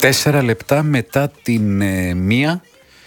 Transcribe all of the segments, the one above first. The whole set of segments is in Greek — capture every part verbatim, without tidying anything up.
Τέσσερα λεπτά μετά την ε, μία,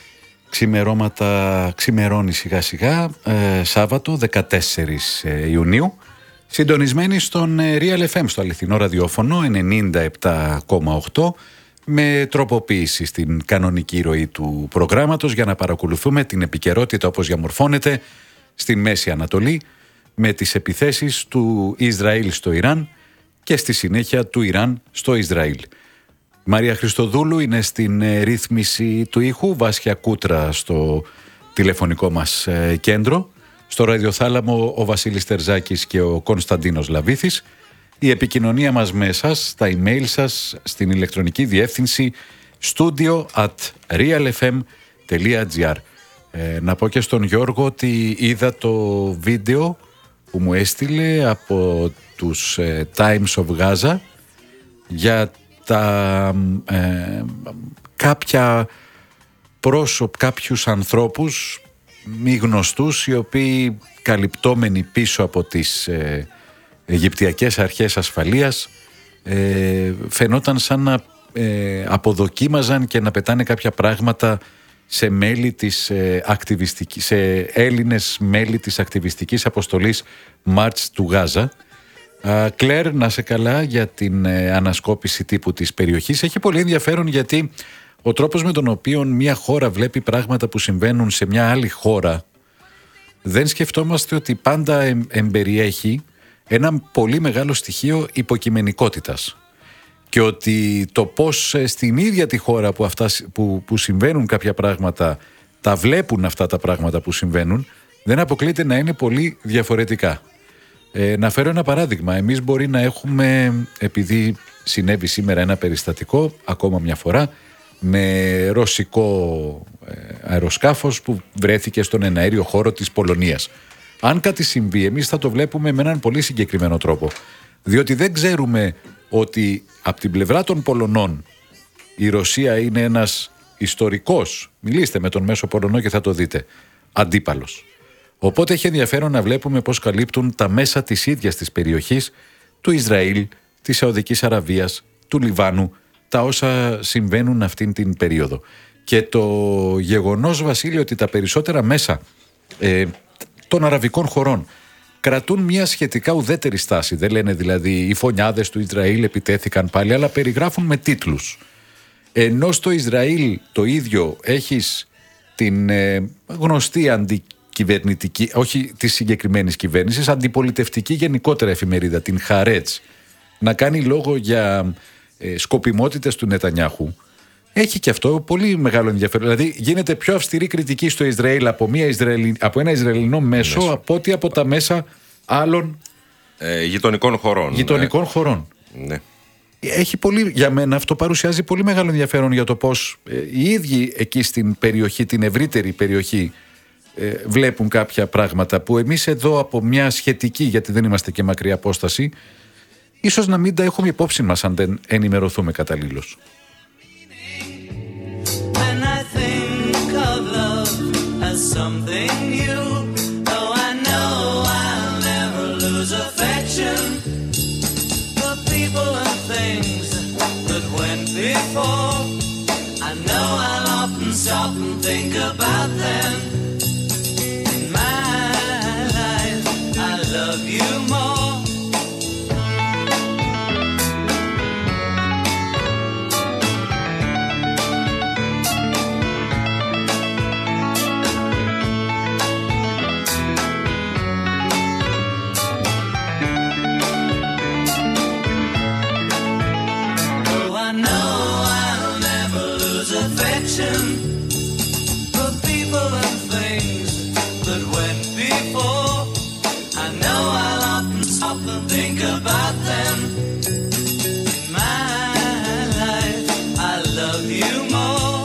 ξημερώματα, ξημερώνει σιγά σιγά, ε, Σάββατο δεκατέσσερις Ιουνίου, συντονισμένοι στον ε, Real εφ εμ, στο αληθινό ραδιόφωνο ενενήντα επτά κόμμα οκτώ, με τροποποίηση στην κανονική ροή του προγράμματος για να παρακολουθούμε την επικαιρότητα όπως διαμορφώνεται στη Μέση Ανατολή, με τις επιθέσεις του Ισραήλ στο Ιράν και στη συνέχεια του Ιράν στο Ισραήλ. Μαρία Χριστοδούλου είναι στην ρύθμιση του ήχου, Βάσια Κούτρα στο τηλεφωνικό μας κέντρο, στο ραδιοθάλαμο ο Βασίλης Τερζάκης και ο Κωνσταντίνος Λαβίθης. Η επικοινωνία μας με εσάς, στα email σας, στην ηλεκτρονική διεύθυνση studio at realfm.gr. Ε, να πω και στον Γιώργο ότι είδα το βίντεο που μου έστειλε από τους ε, Times of Gaza για τα ε, κάποια πρόσωπα, κάποιους ανθρώπους μη γνωστούς, οι οποίοι καλυπτόμενοι πίσω από τις ε, Αιγυπτιακές αρχές ασφαλείας ε, φαινόταν σαν να ε, αποδοκίμαζαν και να πετάνε κάποια πράγματα σε μέλη της ε, ακτιβιστικής, σε Έλληνες μέλη της ακτιβιστικής αποστολής March του Γάζα. Α, Κλέρ, να σε καλά για την ε, ανασκόπηση τύπου της περιοχής. Έχει πολύ ενδιαφέρον γιατί ο τρόπος με τον οποίο μια χώρα βλέπει πράγματα που συμβαίνουν σε μια άλλη χώρα, δεν σκεφτόμαστε ότι πάντα εμ, εμπεριέχει ένα πολύ μεγάλο στοιχείο υποκειμενικότητας. Και ότι το πώς στην ίδια τη χώρα που, αυτά, που, που συμβαίνουν κάποια πράγματα, τα βλέπουν αυτά τα πράγματα που συμβαίνουν, δεν αποκλείται να είναι πολύ διαφορετικά. Ε, να φέρω ένα παράδειγμα. Εμείς μπορεί να έχουμε, επειδή συνέβη σήμερα ένα περιστατικό, ακόμα μια φορά, με ρωσικό ε, αεροσκάφος που βρέθηκε στον εναέριο χώρο της Πολωνίας. Αν κάτι συμβεί, εμείς θα το βλέπουμε με έναν πολύ συγκεκριμένο τρόπο. Διότι δεν ξέρουμε ότι από την πλευρά των Πολωνών η Ρωσία είναι ένας ιστορικός, μιλήστε με τον μέσο Πολωνό και θα το δείτε, αντίπαλος. Οπότε έχει ενδιαφέρον να βλέπουμε πώς καλύπτουν τα μέσα της ίδιας της περιοχής, του Ισραήλ, της Σαουδικής Αραβίας, του Λιβάνου, τα όσα συμβαίνουν αυτήν την περίοδο. Και το γεγονός, Βασίλη, ότι τα περισσότερα μέσα ε, των αραβικών χωρών κρατούν μια σχετικά ουδέτερη στάση. Δεν λένε δηλαδή οι φωνιάδες του Ισραήλ επιτέθηκαν πάλι, αλλά περιγράφουν με τίτλους. Ενώ στο Ισραήλ το ίδιο έχεις την ε, γνωστή αντικυβερνητική, όχι της συγκεκριμένης κυβέρνησης, αντιπολιτευτική γενικότερα εφημερίδα, την Χαρέτς, να κάνει λόγο για ε, σκοπιμότητες του Νετανιάχου. Έχει και αυτό πολύ μεγάλο ενδιαφέρον. Δηλαδή γίνεται πιο αυστηρή κριτική στο Ισραήλ από, μια Ισραηλι... από ένα Ισραηλινό μέσο, μέσο από ότι από τα μέσα άλλων ε, γειτονικών χωρών. Γειτονικών ναι. χωρών. Ναι. Έχει πολύ, για μένα αυτό παρουσιάζει πολύ μεγάλο ενδιαφέρον για το πώς ε, οι ίδιοι εκεί στην περιοχή, την ευρύτερη περιοχή, ε, βλέπουν κάποια πράγματα που εμείς εδώ από μια σχετική, γιατί δεν είμαστε και μακριά απόσταση, ίσως να μην τα έχουμε υπόψη μας αν δεν ενημερωθούμε καταλήλως. Something new, though I know I'll never lose affection for people and things that went before. I know I'll often stop and think about them. In my life, I love you more. For people and things that went before. I know I'll often stop and think about them. In my life, I love you more.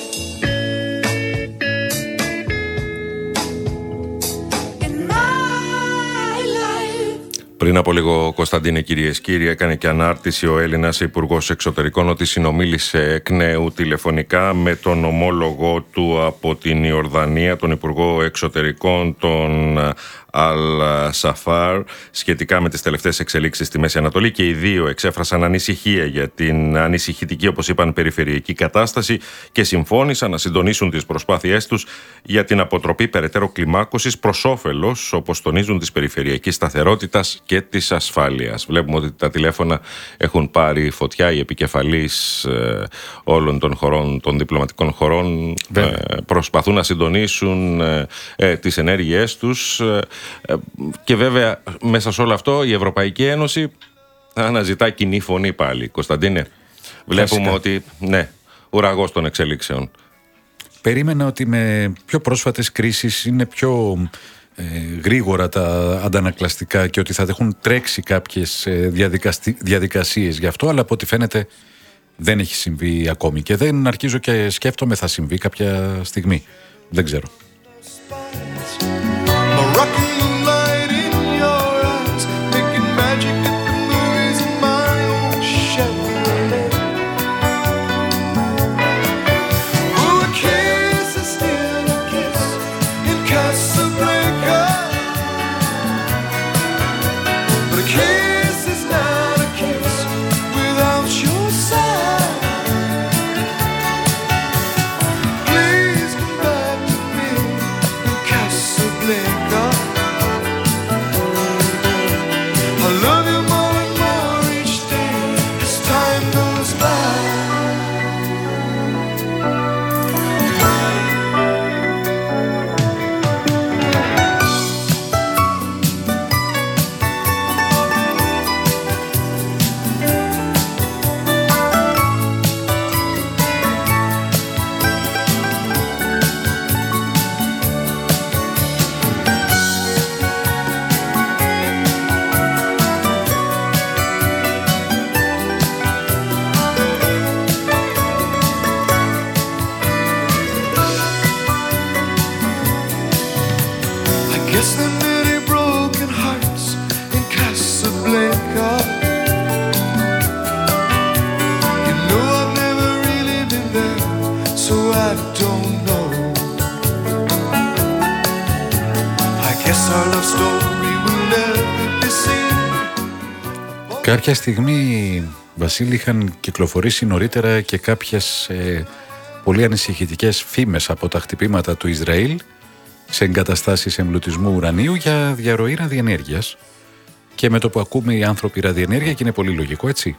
In my life. Πριν από λίγο, Κωνσταντίνε, κυρίες και κύριοι, έκανε και ανάρτηση ο Έλληνας Υπουργός Εξωτερικών ότι συνομίλησε εκ νέου τηλεφωνικά με τον ομόλογο του από την Ιορδανία, τον Υπουργό Εξωτερικών, τον Al-Safar σχετικά με τις τελευταίες εξελίξεις στη Μέση Ανατολή, και οι δύο εξέφρασαν ανησυχία για την ανησυχητική, όπως είπαν, περιφερειακή κατάσταση και συμφώνησαν να συντονίσουν τις προσπάθειές τους για την αποτροπή περαιτέρω κλιμάκωσης προς όφελος, όπως τονίζουν, της περιφερειακής σταθερότητας και της ασφάλειας. Βλέπουμε ότι τα τηλέφωνα έχουν πάρει φωτιά. Οι επικεφαλείς ε, όλων των χωρών, των διπλωματικών χωρών, ε, προσπαθούν να συντονίσουν ε, ε, τις ενέργειές τους, ε, ε, και βέβαια μέσα σε όλο αυτό η Ευρωπαϊκή Ένωση αναζητά κοινή φωνή πάλι. Κωνσταντίνε, βλέπουμε Φασικά. ότι ναι, ουραγός των εξελίξεων. Περίμενα ότι με πιο πρόσφατες κρίσεις είναι πιο ε, γρήγορα τα αντανακλαστικά και ότι θα έχουν τρέξει κάποιες ε, διαδικασίες γι' αυτό, αλλά από ό,τι φαίνεται δεν έχει συμβεί ακόμη και δεν αρχίζω και σκέφτομαι θα συμβεί κάποια στιγμή. Δεν ξέρω. Κάποια στιγμή, Βασίλη, είχαν κυκλοφορήσει νωρίτερα και κάποιες ε, πολύ ανησυχητικές φήμες από τα χτυπήματα του Ισραήλ σε εγκαταστάσεις εμπλουτισμού ουρανίου για διαρροή ραδιενέργειας, και με το που ακούμε οι άνθρωποι ραδιενέργεια, και είναι πολύ λογικό, έτσι,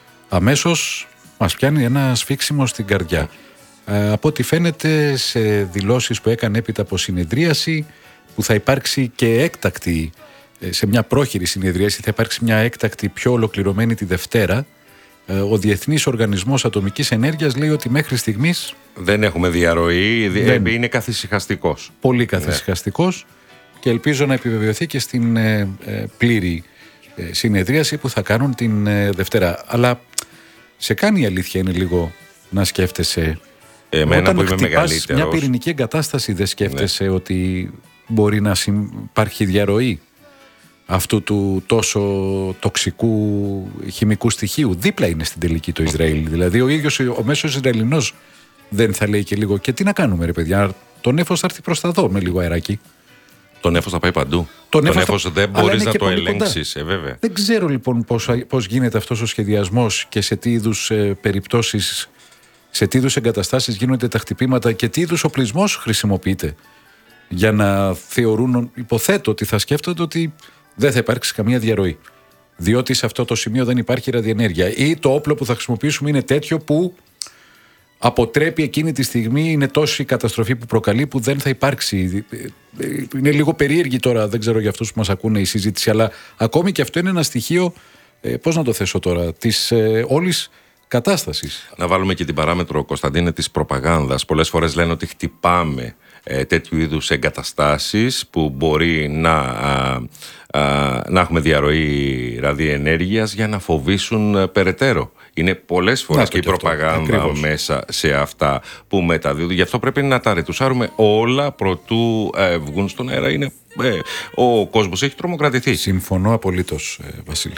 αμέσως μας πιάνει ένα σφίξιμο στην καρδιά. Ε, από ό,τι φαίνεται σε δηλώσεις που έκανε έπειτα από συνεδρίαση, που θα υπάρξει και έκτακτη, σε μια πρόχειρη συνεδρίαση, θα υπάρξει μια έκτακτη πιο ολοκληρωμένη τη Δευτέρα. Ο Διεθνής Οργανισμός Ατομικής Ενέργειας λέει ότι μέχρι στιγμής δεν έχουμε διαρροή, δεν... είναι καθησυχαστικός. Πολύ καθησυχαστικός, ναι. Και ελπίζω να επιβεβαιωθεί και στην ε, ε, πλήρη ε, συνεδρίαση που θα κάνουν την ε, Δευτέρα. Αλλά σε κάνει η αλήθεια είναι λίγο να σκέφτεσαι. Εμένα όταν που είμαι μεγαλύτερος, μια πυρηνική εγκατάσταση, δεν σκέφτεσαι, ναι, ότι μπορεί να υπάρχει διαρροή αυτού του τόσο τοξικού χημικού στοιχείου? Δίπλα είναι στην τελική το Ισραήλ. Δηλαδή ο ίδιος ο μέσος Ισραηλινός δεν θα λέει και λίγο, και τι να κάνουμε ρε παιδιά, το νέφος θα έρθει προς τα δω με λίγο αεράκι. Το νέφος θα πάει παντού. Το, το νέφος θα... δεν μπορείς να το ελέγξεις, ε, βέβαια. Δεν ξέρω λοιπόν πώς, πώς γίνεται αυτός ο σχεδιασμός και σε τι είδους ε, περιπτώσεις, σε τι είδους εγκαταστάσεις γίνονται τα χτυπήματα και τι είδους οπλισμός χρησιμοποιείται για να θεωρούν, υποθέτω ότι θα σκέφτονται ότι δεν θα υπάρξει καμία διαρροή. Διότι σε αυτό το σημείο δεν υπάρχει ραδιενέργεια. Ή το όπλο που θα χρησιμοποιήσουμε είναι τέτοιο που αποτρέπει εκείνη τη στιγμή, είναι τόση καταστροφή που προκαλεί που δεν θα υπάρξει. Είναι λίγο περίεργη τώρα, δεν ξέρω για αυτούς που μας ακούνε η συζήτηση, αλλά ακόμη και αυτό είναι ένα στοιχείο, ε, πώς να το θέσω τώρα, της ε, όλης κατάστασης. Να βάλουμε και την παράμετρο, Κωνσταντίνε, της προπαγάνδας. Πολλές φορές λένε ότι χτυπάμε ε, τέτοιου είδους εγκαταστάσεις που μπορεί να, α, α, να έχουμε διαρροή ραδιενέργειας για να φοβήσουν ε, περαιτέρω. Είναι πολλές φορές και η προπαγάνδα ακριβώς μέσα σε αυτά που μεταδίδουν. Γι' αυτό πρέπει να τα ρετουσάρουμε όλα προτού ε, βγουν στον αέρα. Είναι, ε, ο κόσμος έχει τρομοκρατηθεί. Συμφωνώ απολύτως, ε, Βασίλη.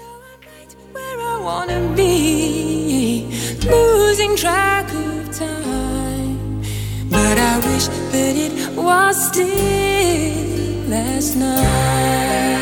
Losing track of time, but I wish that it was still last night.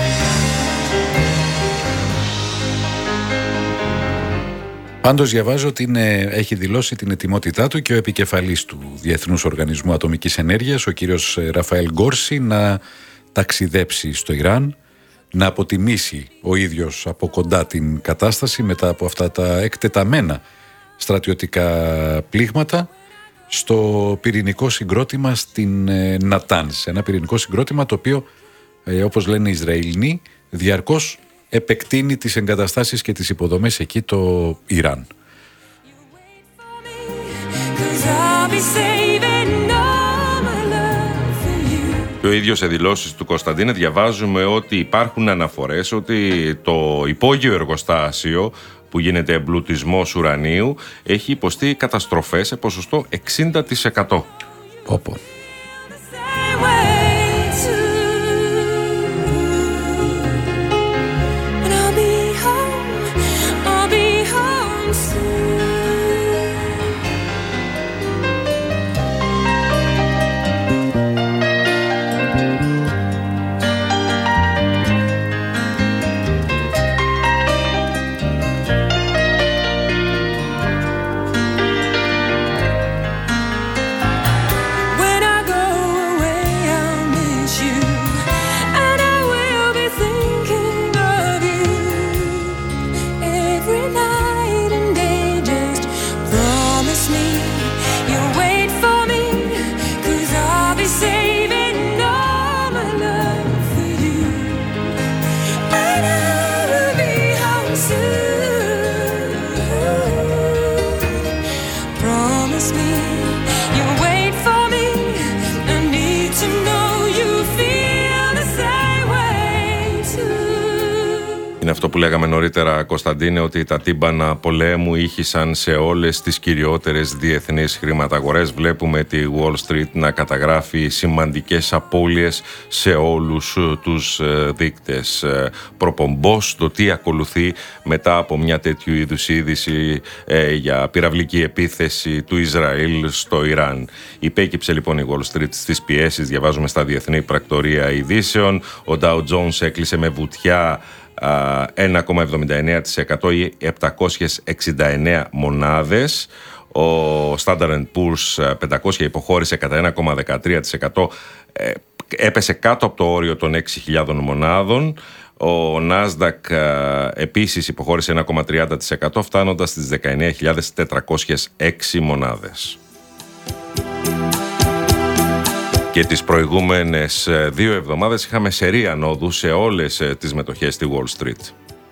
Πάντως διαβάζω ότι είναι, έχει δηλώσει την ετοιμότητά του και ο επικεφαλής του Διεθνούς Οργανισμού Ατομικής Ενέργειας, ο κύριος Ραφαέλ Γκόρση, να ταξιδέψει στο Ιράν, να αποτιμήσει ο ίδιος από κοντά την κατάσταση μετά από αυτά τα εκτεταμένα στρατιωτικά πλήγματα στο πυρηνικό συγκρότημα στην Νατάνς. Ένα πυρηνικό συγκρότημα το οποίο, όπως λένε οι Ισραηλινοί, διαρκώς επεκτείνει τις εγκαταστάσεις και τις υποδομές εκεί το Ιράν. Και ο ίδιος σε δηλώσεις του Κωνσταντίνε διαβάζουμε ότι υπάρχουν αναφορές ότι το υπόγειο εργοστάσιο που γίνεται εμπλουτισμός ουρανίου έχει υποστεί καταστροφές σε ποσοστό εξήντα τοις εκατό. Όπο. Είναι αυτό που λέγαμε νωρίτερα, Κωνσταντίνε, ότι τα τύμπανα πολέμου ήχησαν σε όλες τις κυριότερες διεθνείς χρηματαγορές. Βλέπουμε τη Wall Street να καταγράφει σημαντικές απώλειες σε όλους τους δείκτες. Προπομπός το τι ακολουθεί μετά από μια τέτοιου είδους είδηση ε, για πυραυλική επίθεση του Ισραήλ στο Ιράν. Υπέκυψε λοιπόν η Wall Street στις πιέσεις, διαβάζουμε στα διεθνή πρακτορία ειδήσεων. Ο Dow Jones έκλεισε με βουτιά ένα κόμμα εβδομήντα εννέα τοις εκατό ή επτακόσιες εξήντα εννέα μονάδες. Ο Standard and Poor's πεντακόσια υποχώρησε κατά ένα κόμμα δεκατρία τοις εκατό, έπεσε κάτω από το όριο των έξι χιλιάδων μονάδων. Ο Nasdaq επίσης υποχώρησε ένα κόμμα τριάντα τοις εκατό, φτάνοντας στις δεκαεννέα χιλιάδες τετρακόσιες έξι μονάδες. Και τις προηγούμενες δύο εβδομάδες είχαμε σερί ανόδου σε όλες τις μετοχές στη Wall Street.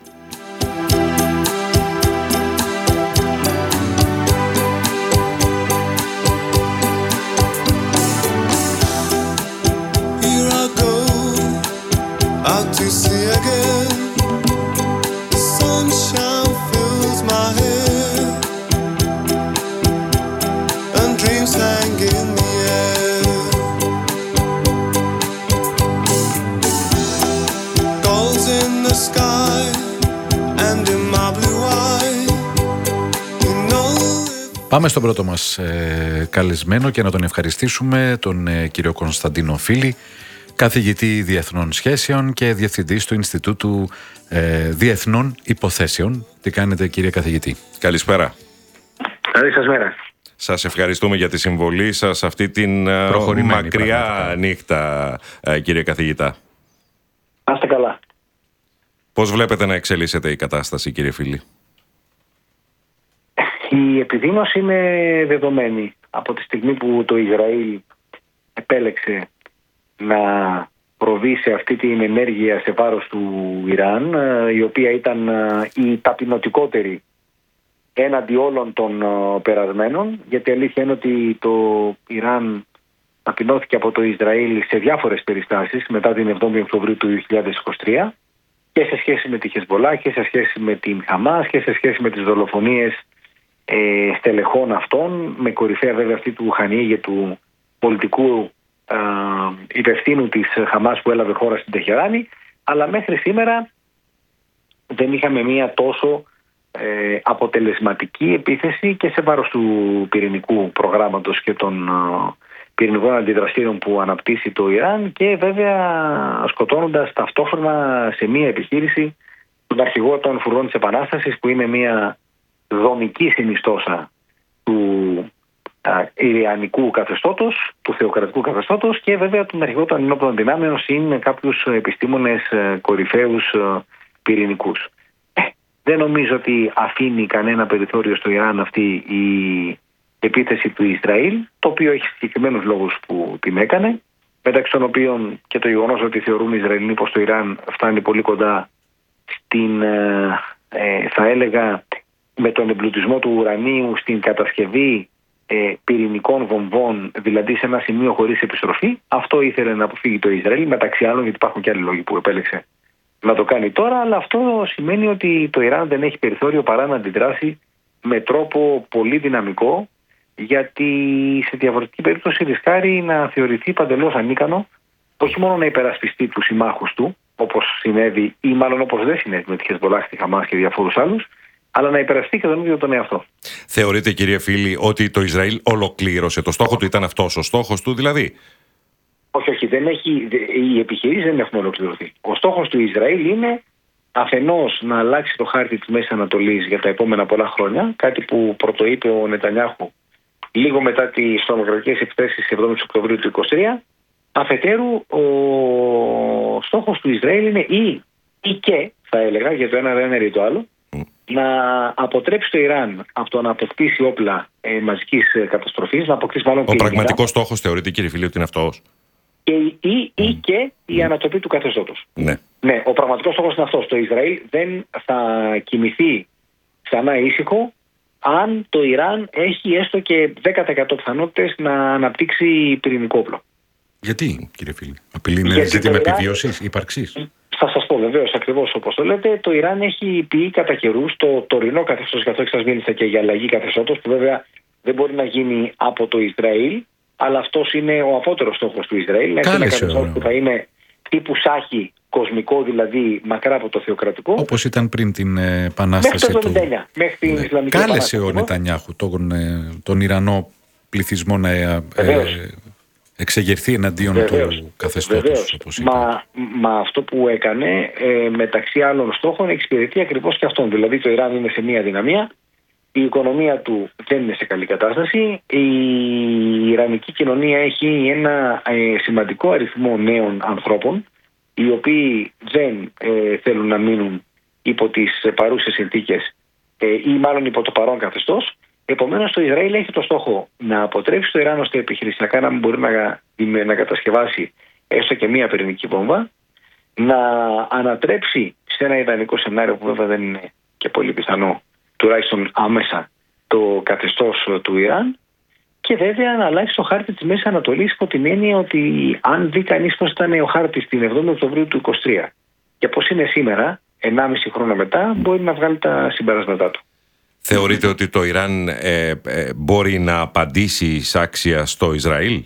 Πάμε στον πρώτο μας ε, καλεσμένο και να τον ευχαριστήσουμε, τον ε, κύριο Κωνσταντίνο Φίλη, καθηγητή Διεθνών Σχέσεων και διευθυντής του Ινστιτούτου ε, Διεθνών Υποθέσεων. Τι κάνετε, κύριε καθηγητή? Καλησπέρα. Καλή σας μέρα. Σας ευχαριστούμε για τη συμβολή σας αυτή την μακριά πραγματικά νύχτα, ε, κύριε καθηγητά. Να είστε καλά. Πώς βλέπετε να εξελίσσεται η κατάσταση, κύριε Φίλη? Η επιδείνωση είναι δεδομένη από τη στιγμή που το Ισραήλ επέλεξε να προβεί σε αυτή την ενέργεια σε βάρος του Ιράν, η οποία ήταν η ταπεινωτικότερη έναντι όλων των περασμένων, γιατί η αλήθεια είναι ότι το Ιράν ταπεινώθηκε από το Ισραήλ σε διάφορες περιστάσεις μετά την εβδόμη Οκτωβρίου του δύο χιλιάδες είκοσι τρία και σε σχέση με τη Χεσμολάχ και σε σχέση με την Χαμάς και σε σχέση με τις δολοφονίες ε, στελεχών αυτών, με κορυφαία βέβαια αυτή του Χανίγε, του πολιτικού ε, υπευθύνου της Χαμάς που έλαβε χώρα στην Τεχεράνη, αλλά μέχρι σήμερα δεν είχαμε μία τόσο ε, αποτελεσματική επίθεση και σε βάρος του πυρηνικού προγράμματος και των ε, πυρηνικών αντιδραστήρων που αναπτύσσει το Ιράν και βέβαια σκοτώνοντας ταυτόχρονα σε μία επιχείρηση τον αρχηγό των φουργών της Επανάστασης, που είναι μία δομική συνιστόσα του Ιριανικού καθεστώτος, του θεοκρατικού καθεστώτος, και βέβαια τον αρχηγό των ενόπλων δυνάμεων είναι κάποιους επιστήμονες κορυφαίους πυρηνικούς. Ε, δεν νομίζω ότι αφήνει κανένα περιθώριο στο Ιράν αυτή η επίθεση του Ισραήλ, το οποίο έχει συγκεκριμένους λόγους που την έκανε, μεταξύ των οποίων και το γεγονός ότι θεωρούν οι Ισραηλοί πως το Ιράν φτάνει πολύ κοντά στην, ε, θα έλεγα, με τον εμπλουτισμό του ουρανίου στην κατασκευή ε, πυρηνικών βομβών, δηλαδή σε ένα σημείο χωρίς επιστροφή. Αυτό ήθελε να αποφύγει το Ισραήλ, μεταξύ άλλων, γιατί υπάρχουν και άλλοι λόγοι που επέλεξε να το κάνει τώρα, αλλά αυτό σημαίνει ότι το Ιράν δεν έχει περιθώριο παρά να αντιδράσει με τρόπο πολύ δυναμικό, γιατί σε διαφορετική περίπτωση ρισκάρει να θεωρηθεί παντελώς ανίκανο όχι μόνο να υπερασπιστεί τους συμμάχους του, όπως συνέβη ή μάλλον όπως δεν συνέβη με τη Χεσμολάχ, τη Χαμάς και διαφόρους άλλους, αλλά να υπερασπιστεί και τον ίδιο τον εαυτό. Θεωρείτε, κύριε Φίλη, ότι το Ισραήλ ολοκλήρωσε το στόχο του? Ήταν αυτός ο στόχος του δηλαδή? Όχι, όχι, δεν έχει, οι επιχειρήσεις δεν έχουν ολοκληρωθεί. Ο στόχος του Ισραήλ είναι αφενός να αλλάξει το χάρτη της Μέσης Ανατολής για τα επόμενα πολλά χρόνια, κάτι που πρωτοείπε ο Νετανιάχου λίγο μετά τις τρομοκρατικές επιθέσεις εβδόμη Οκτωβρίου του είκοσι τρία. Αφετέρου, ο στόχος του Ισραήλ είναι ή, ή και, θα έλεγα, για το ένα δεν είναι το άλλο, mm. να αποτρέψει το Ιράν από το να αποκτήσει όπλα ε, μαζικής καταστροφής, να αποκτήσει μάλλον. Ο πραγματικός στόχος θεωρείται, κύριε Φίλη, ότι είναι αυτός? Και, ή, ή, ή και η mm. ανατροπή του καθεστώτος. Ναι. Ναι, ο πραγματικός στόχος είναι αυτός. Το Ισραήλ δεν θα κοιμηθεί ξανά ήσυχο αν το Ιράν έχει έστω και δέκα τοις εκατό πιθανότητες να αναπτύξει πυρηνικό όπλο. Γιατί, κύριε Φίλη? Απειλή είναι ζήτημα επιβίωσης, ύπαρξης? Θα σας πω βεβαίως ακριβώς όπως το λέτε. Το Ιράν έχει πει κατά καιρούς το τωρινό καθεστώς, καθώς σας μίλησα και για αλλαγή καθεστώτος, που βέβαια δεν μπορεί να γίνει από το Ισραήλ, αλλά αυτός είναι ο απότερος στόχος του Ισραήλ. Να έχει ένα καθεστώς που θα είναι τύπου Σάχη, κοσμικό δηλαδή, μακρά από το θεοκρατικό. Όπως ήταν πριν την επανάσταση μέχρι το εβδομήντα εννιά, του. Μέχρι την ναι. Ισλαμική Κάλεσε Επανάσταση, ο Νετανιάχου τον, τον Ιρανό πληθυσμό να ε, εξεγερθεί εναντίον βεβαίως, του καθεστώτος. Όπως μα, μα αυτό που έκανε ε, μεταξύ άλλων στόχων εξυπηρετεί ακριβώς και αυτόν. Δηλαδή το Ιράν είναι σε μία δυναμία, η οικονομία του δεν είναι σε καλή κατάσταση, η Ιρανική κοινωνία έχει ένα ε, σημαντικό αριθμό νέων ανθρώπων, οι οποίοι δεν ε, θέλουν να μείνουν υπό τις παρούσες συνθήκες ε, ή μάλλον υπό το παρόν καθεστώς. Επομένως, το Ισραήλ έχει το στόχο να αποτρέψει το Ιράν ώστε επιχειρησιακά να μην μπορεί να, να κατασκευάσει έστω και μία πυρηνική βόμβα, να ανατρέψει σε ένα ιδανικό σενάριο που βέβαια δεν είναι και πολύ πιθανό, τουλάχιστον άμεσα, το καθεστώς του Ιράν, και βέβαια να αλλάξει το χάρτη της Μέσης Ανατολής, υπό την έννοια ότι αν δει κανείς πώς ήταν ο χάρτης την εβδόμη Οκτωβρίου του είκοσι τρία και πώς είναι σήμερα, ενάμιση χρόνο μετά, μπορεί να βγάλει τα συμπεράσματά του. Θεωρείτε ότι το Ιράν ε, ε, μπορεί να απαντήσει εισάξια στο Ισραήλ?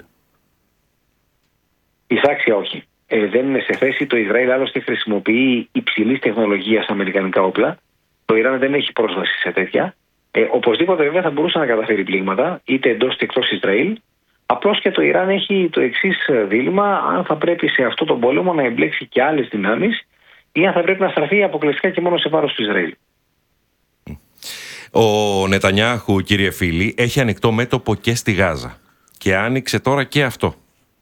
Εισάξια όχι. Ε, δεν είναι σε θέση. Το Ισραήλ άλλωστε χρησιμοποιεί υψηλής τεχνολογίας αμερικανικά όπλα. Το Ιράν δεν έχει πρόσβαση σε τέτοια. Ε, οπωσδήποτε βέβαια θα μπορούσε να καταφέρει πλήγματα, είτε εντός είτε εκτός Ισραήλ. Απλώς και το Ιράν έχει το εξής δίλημμα: αν θα πρέπει σε αυτό τον πόλεμο να εμπλέξει και άλλες δυνάμεις, ή αν θα πρέπει να στραφεί αποκλειστικά και μόνο σε βάρος του Ισραήλ. Ο Νετανιάχου, κύριε Φίλη, έχει ανοιχτό μέτωπο και στη Γάζα και άνοιξε τώρα και αυτό.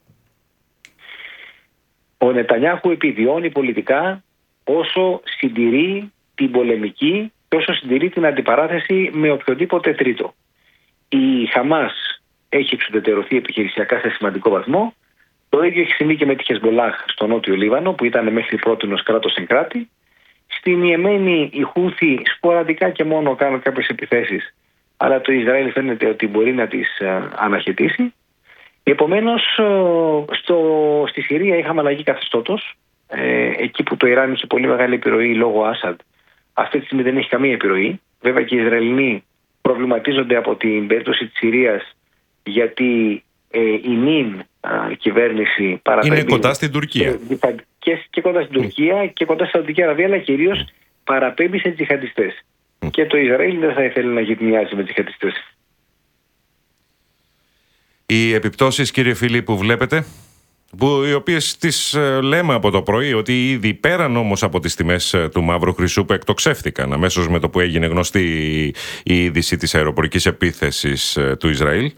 Ο Νετανιάχου επιβιώνει πολιτικά όσο συντηρεί την πολεμική και όσο συντηρεί την αντιπαράθεση με οποιοδήποτε τρίτο. Η Χαμάς έχει εξουδετερωθεί επιχειρησιακά σε σημαντικό βαθμό. Το ίδιο έχει συμβεί και με τη Χεσμολάχ στο νότιο Λίβανο, που ήταν μέχρι πρότινος κράτος εν κράτη. Στην Ιεμένη οι Χούθοι σποραδικά και μόνο κάνουν κάποιες επιθέσεις, αλλά το Ισραήλ φαίνεται ότι μπορεί να τις αναχαιτήσει. Επομένως, στο, στη Συρία είχαμε αλλαγή καθεστώτος, ε, εκεί που το Ιράν είχε πολύ μεγάλη επιρροή λόγω Άσαντ. Αυτή τη στιγμή δεν έχει καμία επιρροή. Βέβαια και οι Ισραηλινοί προβληματίζονται από την περίπτωση της Συρίας, γιατί ε, η νυν α, κυβέρνηση παραπέμπει... Είναι κοντά στην Τουρκία. Και, και κοντά στην Τουρκία και κοντά στην Σαουδική Αραβία, αλλά κυρίως παραπέμπει σε τζιχαντιστές. Mm. Και το Ισραήλ δεν θα ήθελε να γυτνιάζει με τζιχαντιστές. Οι επιπτώσεις, κύριε Φίλη, που βλέπετε, που οι οποίες τις λέμε από το πρωί ότι ήδη πέραν όμως από τις τιμές του μαύρου χρυσού που εκτοξεύτηκαν αμέσως με το που έγινε γνωστή η είδηση της αεροπορικής επίθεσης του Ισραήλ.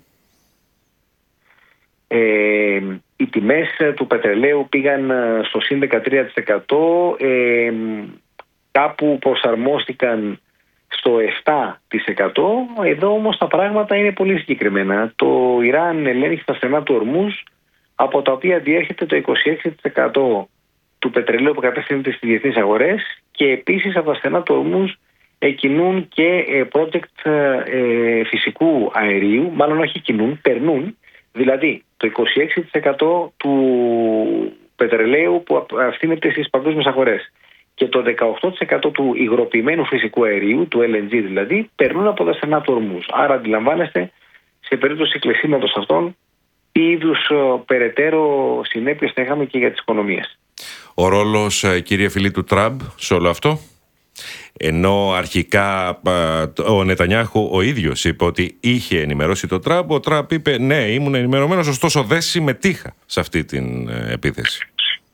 Ε, οι τιμές του πετρελαίου πήγαν στο συν δεκατρία τοις εκατό, ε, κάπου προσαρμόστηκαν στο επτά τοις εκατό. Εδώ όμως τα πράγματα είναι πολύ συγκεκριμένα. Το Ιράν ελέγχει τα στενά του Ορμούζ, από τα οποία διέρχεται το είκοσι έξι τοις εκατό του πετρελαίου που κατευθύνεται στις διεθνείς αγορές, και επίσης από τα στενά του Ορμούζ κινούν και project ε, φυσικού αερίου, μάλλον όχι κινούν, περνούν, δηλαδή το είκοσι έξι τοις εκατό του πετρελαίου που αυθύνεται στις παγκόσμιες αγορές και το δεκαοκτώ τοις εκατό του υγροποιημένου φυσικού αερίου, του ελ εν τζι δηλαδή, περνούν από τα στενά του Ορμούζ. Άρα αντιλαμβάνεστε, σε περίπτωση κλεισίματος αυτών, τι είδους περαιτέρω συνέπειες θα είχαμε και για τις οικονομίες. Ο ρόλος, κύριε Φίλη, του Τραμπ σε όλο αυτό? Ενώ αρχικά ο Νετανιάχου ο ίδιος είπε ότι είχε ενημερώσει το Τραμπ, ο Τραμπ είπε ναι, ήμουν ενημερωμένος, ωστόσο δεν συμμετείχα σε αυτή την επίθεση.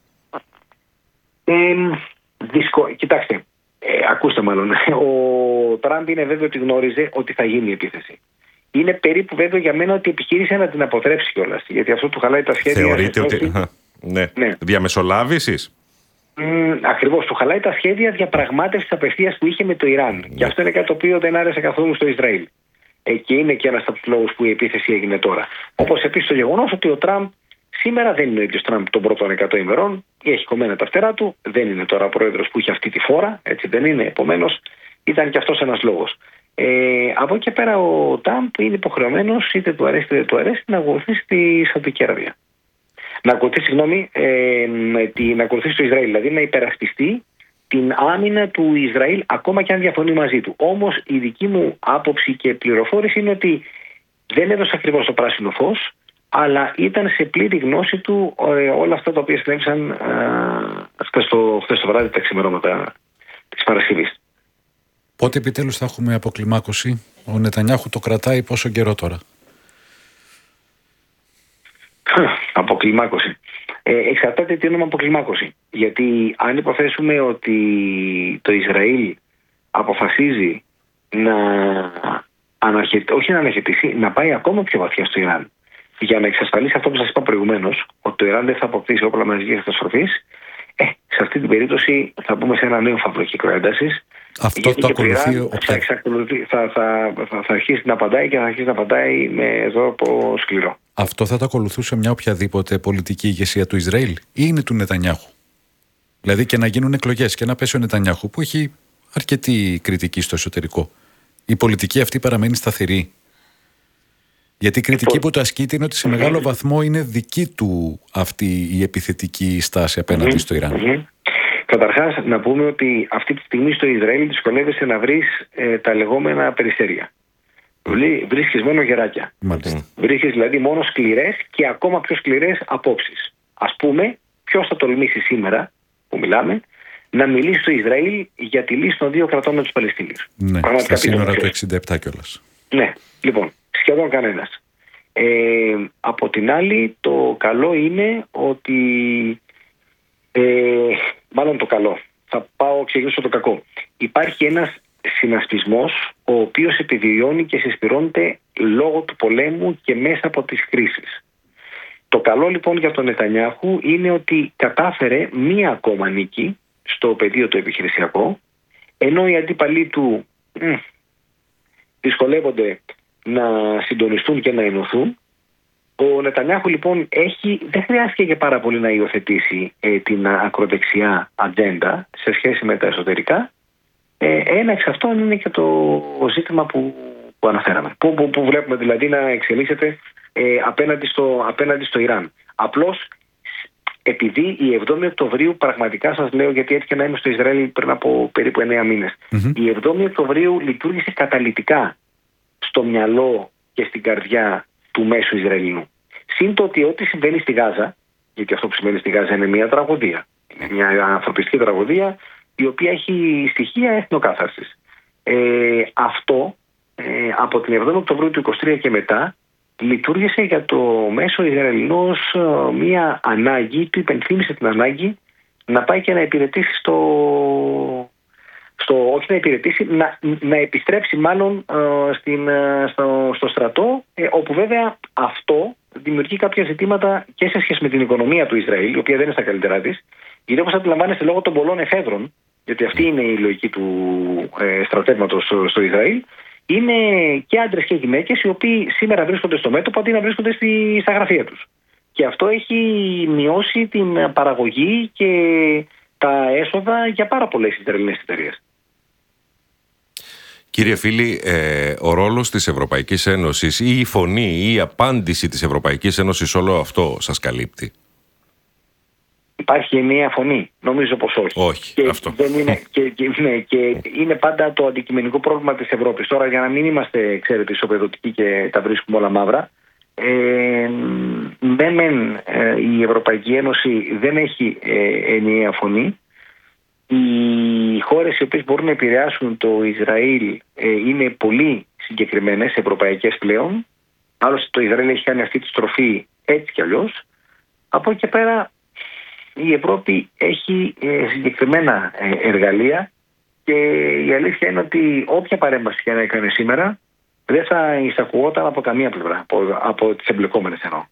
Ε, δυσκο... Κοιτάξτε, ε, ακούστε μάλλον, ο Τραμπ είναι βέβαιο ότι γνώριζε ότι θα γίνει η επίθεση. Είναι περίπου βέβαιο για μένα ότι επιχείρησε να την αποτρέψει κιόλας, γιατί αυτό του χαλάει τα σχέδια. Θεωρείτε ότι... ναι. ναι. Διαμεσολάβησης. Mm, ακριβώς, του χαλάει τα σχέδια διαπραγμάτευσης απευθείας που είχε με το Ιράν. Ναι. Και αυτό είναι κάτι το οποίο δεν άρεσε καθόλου στο Ισραήλ. Ε, και είναι και ένας από τους λόγους που η επίθεση έγινε τώρα. Όπως επίσης το γεγονός ότι ο Τραμπ σήμερα δεν είναι ο ίδιος Τραμπ των πρώτων εκατό ημερών, έχει κομμένα τα φτερά του, δεν είναι τώρα πρόεδρος που είχε αυτή τη φόρα, έτσι δεν είναι. Επομένως, ήταν και αυτός ένας λόγος. Ε, από εκεί και πέρα ο Τραμπ είναι υποχρεωμένος, είτε του αρέσει είτε του αρέσει, να ακολουθήσει τη Σαουδική Αραβία. Να ακολουθήσει, συγγνώμη, ε, τη, να ακολουθήσει το Ισραήλ, δηλαδή να υπερασπιστεί την άμυνα του Ισραήλ, ακόμα και αν διαφωνεί μαζί του. Όμως η δική μου άποψη και πληροφόρηση είναι ότι δεν έδωσε ακριβώς το πράσινο φως, αλλά ήταν σε πλήρη γνώση του ε, όλα αυτά τα οποία συνέβησαν ε, χθες το, το βράδυ, τα ξημερώματα της Παρασκευής. Πότε επιτέλους θα έχουμε αποκλιμάκωση? Ο Νετανιάχου το κρατάει πόσο καιρό τώρα? Αποκλιμάκωση. Ε, εξαρτάται τι όνομα αποκλιμάκωση. Γιατί αν υποθέσουμε ότι το Ισραήλ αποφασίζει να αναρχε... όχι να αναρχετήσει, να πάει ακόμα πιο βαθιά στο Ιράν, για να εξασφαλίσει αυτό που σας είπα προηγουμένως, ότι το Ιράν δεν θα αποκτήσει όπλα μαζικής καταστροφής, ε, σε αυτή την περίπτωση θα μπούμε σε ένα νέο φαύλο κύκλο έντασης. Αυτό το ακολουθεί ο θα, θα, θα, θα, θα αρχίσει να απαντάει και θα αρχίσει να απαντάει με τρόπο σκληρό. Αυτό θα το ακολουθούσε μια οποιαδήποτε πολιτική ηγεσία του Ισραήλ ή είναι του Νετανιάχου? Δηλαδή και να γίνουν εκλογές και να πέσει ο Νετανιάχου, που έχει αρκετή κριτική στο εσωτερικό, η πολιτική αυτή παραμένει σταθερή? Γιατί η κριτική που το ασκείται είναι ότι σε μεγάλο βαθμό είναι δική του αυτή η επιθετική στάση απέναντι στο Ιράν. Καταρχάς, να πούμε ότι αυτή τη στιγμή στο Ισραήλ δυσκολεύεσαι να βρεις ε, τα λεγόμενα περιστέρια. Βρίσκεις μόνο γεράκια. Μάλιστα. Βρίσκεις δηλαδή μόνο σκληρές και ακόμα πιο σκληρές απόψεις. Ας πούμε, ποιος θα τολμήσει σήμερα που μιλάμε να μιλήσει στο Ισραήλ για τη λύση των δύο κρατών με τους Παλαιστίνιους? Ναι, στα σύνορα του εξήντα επτά κιόλας. Ναι, λοιπόν, σχεδόν κανένας. Ε, από την άλλη, το καλό είναι ότι... Ε, μάλλον το καλό. Θα πάω ξεκινήσω το κακό. Υπάρχει ένας συνασπισμός ο οποίος επιβιώνει και συσπυρώνεται λόγω του πολέμου και μέσα από τις κρίσεις. Το καλό λοιπόν για τον Νετανιάχου είναι ότι κατάφερε μία ακόμα νίκη στο πεδίο το επιχειρησιακό, ενώ οι αντίπαλοι του μ, δυσκολεύονται να συντονιστούν και να ενωθούν. Ο Νετανιάχου λοιπόν έχει, δεν χρειάστηκε και πάρα πολύ να υιοθετήσει ε, την ακροδεξιά ατζέντα σε σχέση με τα εσωτερικά. Ε, ένα εξ αυτών είναι και το ζήτημα που, που αναφέραμε. Που, που, που βλέπουμε δηλαδή να εξελίσσεται ε, απέναντι, στο, απέναντι στο Ιράν. Απλώς επειδή η εβδόμη Οκτωβρίου, πραγματικά σας λέω, γιατί έτυχε να είμαι στο Ισραήλ πριν από περίπου εννέα μήνες, mm-hmm. η εβδόμη Οκτωβρίου λειτουργήσε καταλυτικά στο μυαλό και στην καρδιά του μέσου Ισραηλινού. Συν το ότι ό,τι συμβαίνει στη Γάζα, γιατί αυτό που συμβαίνει στη Γάζα είναι μια τραγωδία. Είναι μια ανθρωπιστική τραγωδία η οποία έχει στοιχεία εθνοκάθαρσης. Ε, αυτό ε, από την εβδόμη Οκτωβρίου του είκοσι τρία και μετά λειτουργήσε για το μέσο Ισραηλινός μια ανάγκη, του υπενθύμησε την ανάγκη να πάει και να υπηρετήσει στο, στο όχι να υπηρετήσει, να, να επιστρέψει μάλλον ε, στην, ε, στο, στο στρατό, ε, όπου βέβαια αυτό δημιουργεί κάποια ζητήματα και σε σχέση με την οικονομία του Ισραήλ, η οποία δεν είναι στα καλύτερά της, γιατί όπως αντιλαμβάνεστε λόγω των πολλών εφέδρων, γιατί αυτή είναι η λογική του ε, στρατεύματος στο, στο Ισραήλ, είναι και άντρες και γυναίκες οι οποίοι σήμερα βρίσκονται στο μέτωπο αντί να βρίσκονται στη, στα γραφεία τους. Και αυτό έχει μειώσει την παραγωγή και τα έσοδα για πάρα πολλές Ισραηλινές εταιρείες. Κύριε Φίλη, ε, ο ρόλος της Ευρωπαϊκής Ένωσης ή η φωνή ή η απάντηση της Ευρωπαϊκής Ένωσης όλο αυτό σας καλύπτει? Υπάρχει μια φωνή? Νομίζω πως όχι. Όχι, και αυτό. Δεν είναι, και, και, ναι, και είναι πάντα το αντικειμενικό πρόβλημα της Ευρώπης. Τώρα, για να μην είμαστε, ξέρετε, ισοπεδωτικοί και τα βρίσκουμε όλα μαύρα, ε, δεν μεν, ε, η Ευρωπαϊκή Ένωση δεν έχει ε, ενιαία φωνή. Οι χώρες οι οποίες μπορούν να επηρεάσουν το Ισραήλ ε, είναι πολύ συγκεκριμένες, ευρωπαϊκές πλέον. Άλλωστε το Ισραήλ έχει κάνει αυτή τη στροφή έτσι κι αλλιώς. Από εκεί και πέρα η Ευρώπη έχει ε, συγκεκριμένα ε, εργαλεία και η αλήθεια είναι ότι όποια παρέμβαση και να έκανε σήμερα δεν θα εισακουγόταν από καμία πλευρά, από, από τις εμπλεκόμενες εννοώ.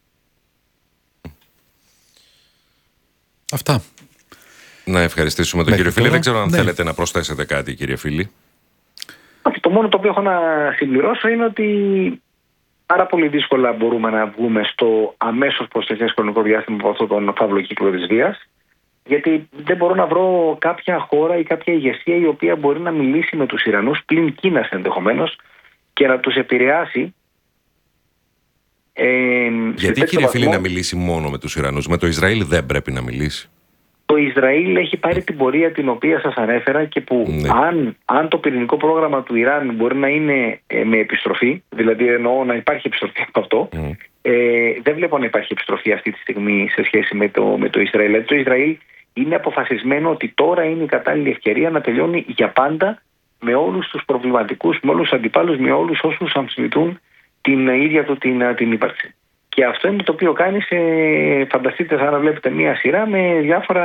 Αυτά. Να ευχαριστήσουμε τον Μέχρι κύριο Φίλη. τώρα, Δεν ξέρω αν ναι. θέλετε να προσθέσετε κάτι, κύριε Φίλη. Όχι, το μόνο το οποίο έχω να συμπληρώσω είναι ότι πάρα πολύ δύσκολα μπορούμε να βγούμε στο αμέσως προσεχές χρονικό διάστημα από αυτόν τον φαύλο κύκλο της βίας, γιατί δεν μπορώ να βρω κάποια χώρα ή κάποια ηγεσία η οποία μπορεί να μιλήσει με τους Ιρανούς, πλην Κίνας ενδεχομένως, και να τους επηρεάσει. Ε, Γιατί, κύριε Φίλη, να μιλήσει μόνο με τους Ιρανούς? Με το Ισραήλ δεν πρέπει να μιλήσει? Το Ισραήλ έχει πάρει την πορεία την οποία σας ανέφερα και που Ναι. αν, αν το πυρηνικό πρόγραμμα του Ιράν μπορεί να είναι ε, με επιστροφή, δηλαδή εννοώ να υπάρχει επιστροφή από αυτό, Mm. ε, δεν βλέπω να υπάρχει επιστροφή αυτή τη στιγμή σε σχέση με το, με το Ισραήλ. Δηλαδή το Ισραήλ είναι αποφασισμένο ότι τώρα είναι η κατάλληλη ευκαιρία να τελειώνει για πάντα με όλους τους προβληματικούς, με όλους τους αντιπάλους, με όλους όσους αμφισβητούν την ίδια του την, την ύπαρξη. Και αυτό είναι το οποίο κάνει σε, φανταστείτε σαν να βλέπετε μία σειρά με διάφορα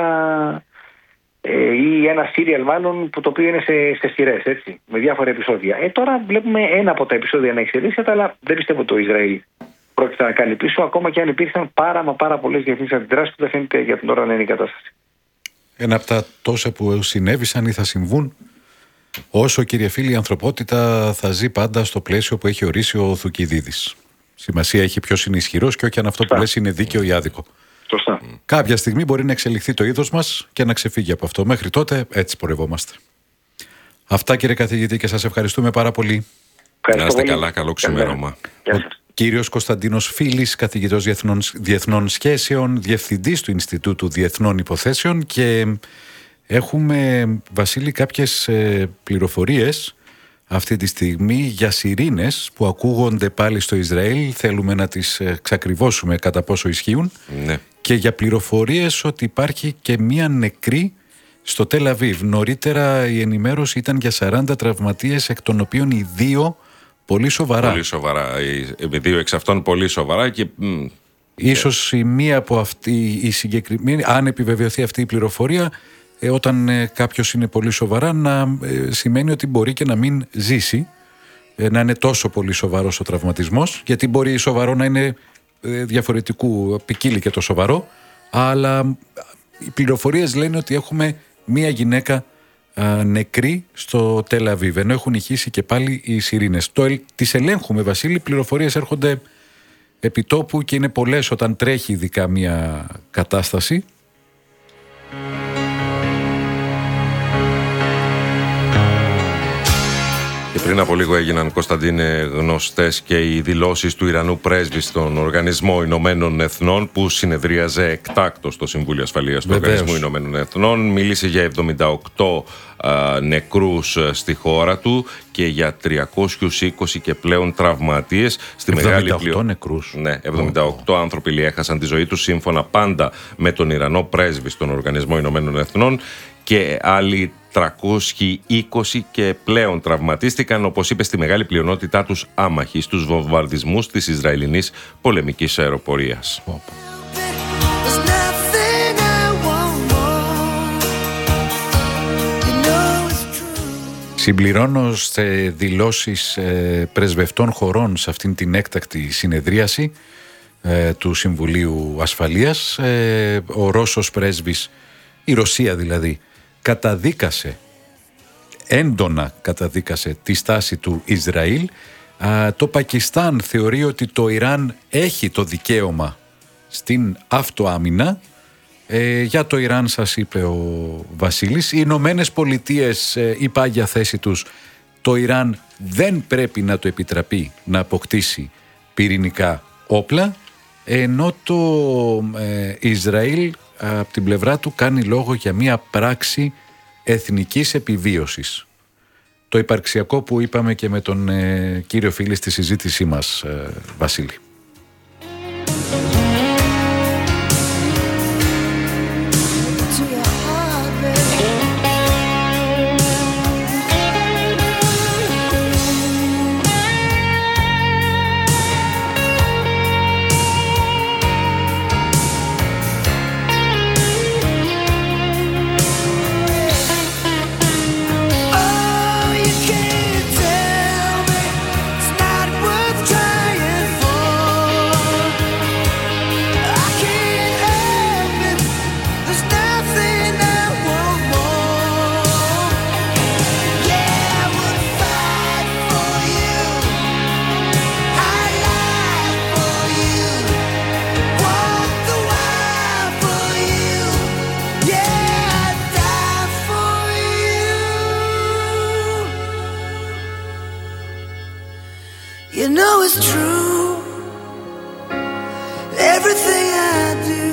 ε, ή ένα σύριαλ μάλλον που το οποίο είναι σε, σε σειρές, έτσι, με διάφορα επεισόδια. Ε, τώρα βλέπουμε ένα από τα επεισόδια να εξελίσσεται, αλλά δεν πιστεύω ότι το Ισραήλ πρόκειται να κάνει πίσω, ακόμα και αν υπήρχαν πάρα μα πάρα πολλές διεθνείς αντιδράσεις που δεν φαίνεται για την ώρα να είναι η κατάσταση. Ένα από τα τόσα που συνέβησαν ή θα συμβούν, όσο, κύριε Φίλη, η ανθρωπότητα θα ζει πάντα στο πλαίσιο που έχει ορίσει ο Θουκυδίδης. Σημασία έχει ποιος είναι ισχυρός και όχι αν αυτό που λες είναι δίκαιο ή άδικο. Σωστά. Κάποια στιγμή μπορεί να εξελιχθεί το είδος μας και να ξεφύγει από αυτό. Μέχρι τότε έτσι πορευόμαστε. Αυτά, κύριε καθηγητή, και σας ευχαριστούμε πάρα πολύ. Να είστε καλά, καλό ξημέρωμα. Γεια Ο σας. κύριος Κωνσταντίνος Φίλης, καθηγητός διεθνών, διεθνών σχέσεων, διευθυντής του Ινστιτούτου Διεθνών Υποθέσεων, και έχουμε, Βασίλη, κάποιες ε, πληροφορίες αυτή τη στιγμή για σιρήνες που ακούγονται πάλι στο Ισραήλ. Θέλουμε να τις ε, ξακριβώσουμε κατά πόσο ισχύουν. Ναι. Και για πληροφορίες ότι υπάρχει και μία νεκρή στο Τελ Αβίβ. Νωρίτερα η ενημέρωση ήταν για σαράντα τραυματίες, εκ των οποίων οι δύο πολύ σοβαρά. Πολύ σοβαρά. Οι δύο εξ αυτών πολύ σοβαρά και... μ, Ίσως η μία από αυτή η συγκεκριμένη, αν επιβεβαιωθεί αυτή η πληροφορία, ε, όταν ε, κάποιος είναι πολύ σοβαρά, να ε, σημαίνει ότι μπορεί και να μην ζήσει, ε, να είναι τόσο πολύ σοβαρός ο τραυματισμός, γιατί μπορεί σοβαρό να είναι ε, διαφορετικού, ποικίλει και το σοβαρό, αλλά οι πληροφορίες λένε ότι έχουμε μία γυναίκα α, νεκρή στο Τελ Αβίβ, ενώ έχουν ηχήσει και πάλι οι σιρήνες. Το, ελ- τις ελέγχουμε, Βασίλη, πληροφορίες έρχονται επιτόπου και είναι πολλές όταν τρέχει ειδικά μία κατάσταση. Και πριν από λίγο έγιναν, Κωνσταντίνε, γνωστές και οι δηλώσεις του Ιρανού πρέσβη στον Οργανισμό Ηνωμένων Εθνών, που συνεδρίαζε εκτάκτως στο Συμβούλιο Ασφαλείας του Βεβαίως. Οργανισμού Ηνωμένων Εθνών. Μίλησε για εβδομήντα οκτώ α, νεκρούς α, στη χώρα του και για τριακόσιους είκοσι και πλέον τραυματίες. Στη εβδομήντα οκτώ μεγάλη πλειό- νεκρούς. Ναι, εβδομήντα οκτώ άνθρωποι έχασαν τη ζωή τους, σύμφωνα πάντα με τον Ιρανό πρέσβη στον Οργανισμό Ηνωμένων Εθνών. και άλλοι τριακόσιοι είκοσι και πλέον τραυματίστηκαν, όπως είπε, στη μεγάλη πλειονότητά τους άμαχοι στους βομβαρδισμούς της Ισραηλινής πολεμικής αεροπορίας. Συμπληρώνω σε δηλώσεις ε, πρεσβευτών χωρών σε αυτήν την έκτακτη συνεδρίαση ε, του Συμβουλίου Ασφαλείας. Ε, ο Ρώσος πρέσβης, η Ρωσία δηλαδή, καταδίκασε, έντονα καταδίκασε τη στάση του Ισραήλ. Α, το Πακιστάν θεωρεί ότι το Ιράν έχει το δικαίωμα στην αυτοάμυνα. Ε, για το Ιράν σας είπε ο Βασίλης. Οι Ηνωμένες Πολιτείες ε, είπα για θέση τους, το Ιράν δεν πρέπει να το επιτραπεί να αποκτήσει πυρηνικά όπλα, ενώ το ε, Ισραήλ από την πλευρά του κάνει λόγο για μια πράξη εθνικής επιβίωσης. Το υπαρξιακό που είπαμε και με τον ε, κύριο φίλη στη συζήτησή μας, ε, Βασίλη. You know it's true. Everything I do,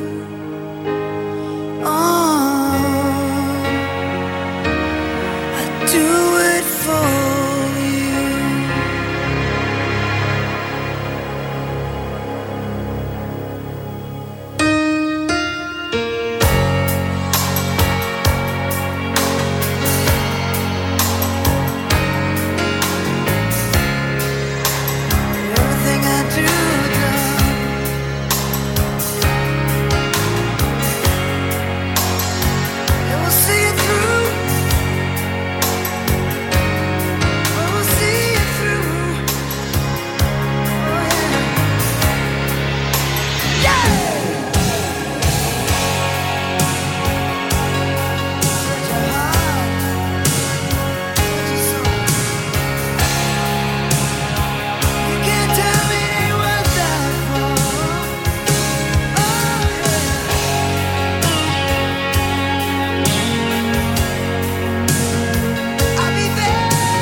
oh, I do it for you. Everything I do, darling, and we'll see it through. We'll see it through. Oh yeah, yeah. Such a heart, such a soul. You can't tell me it ain't worth that for. Oh yeah, I'll be there.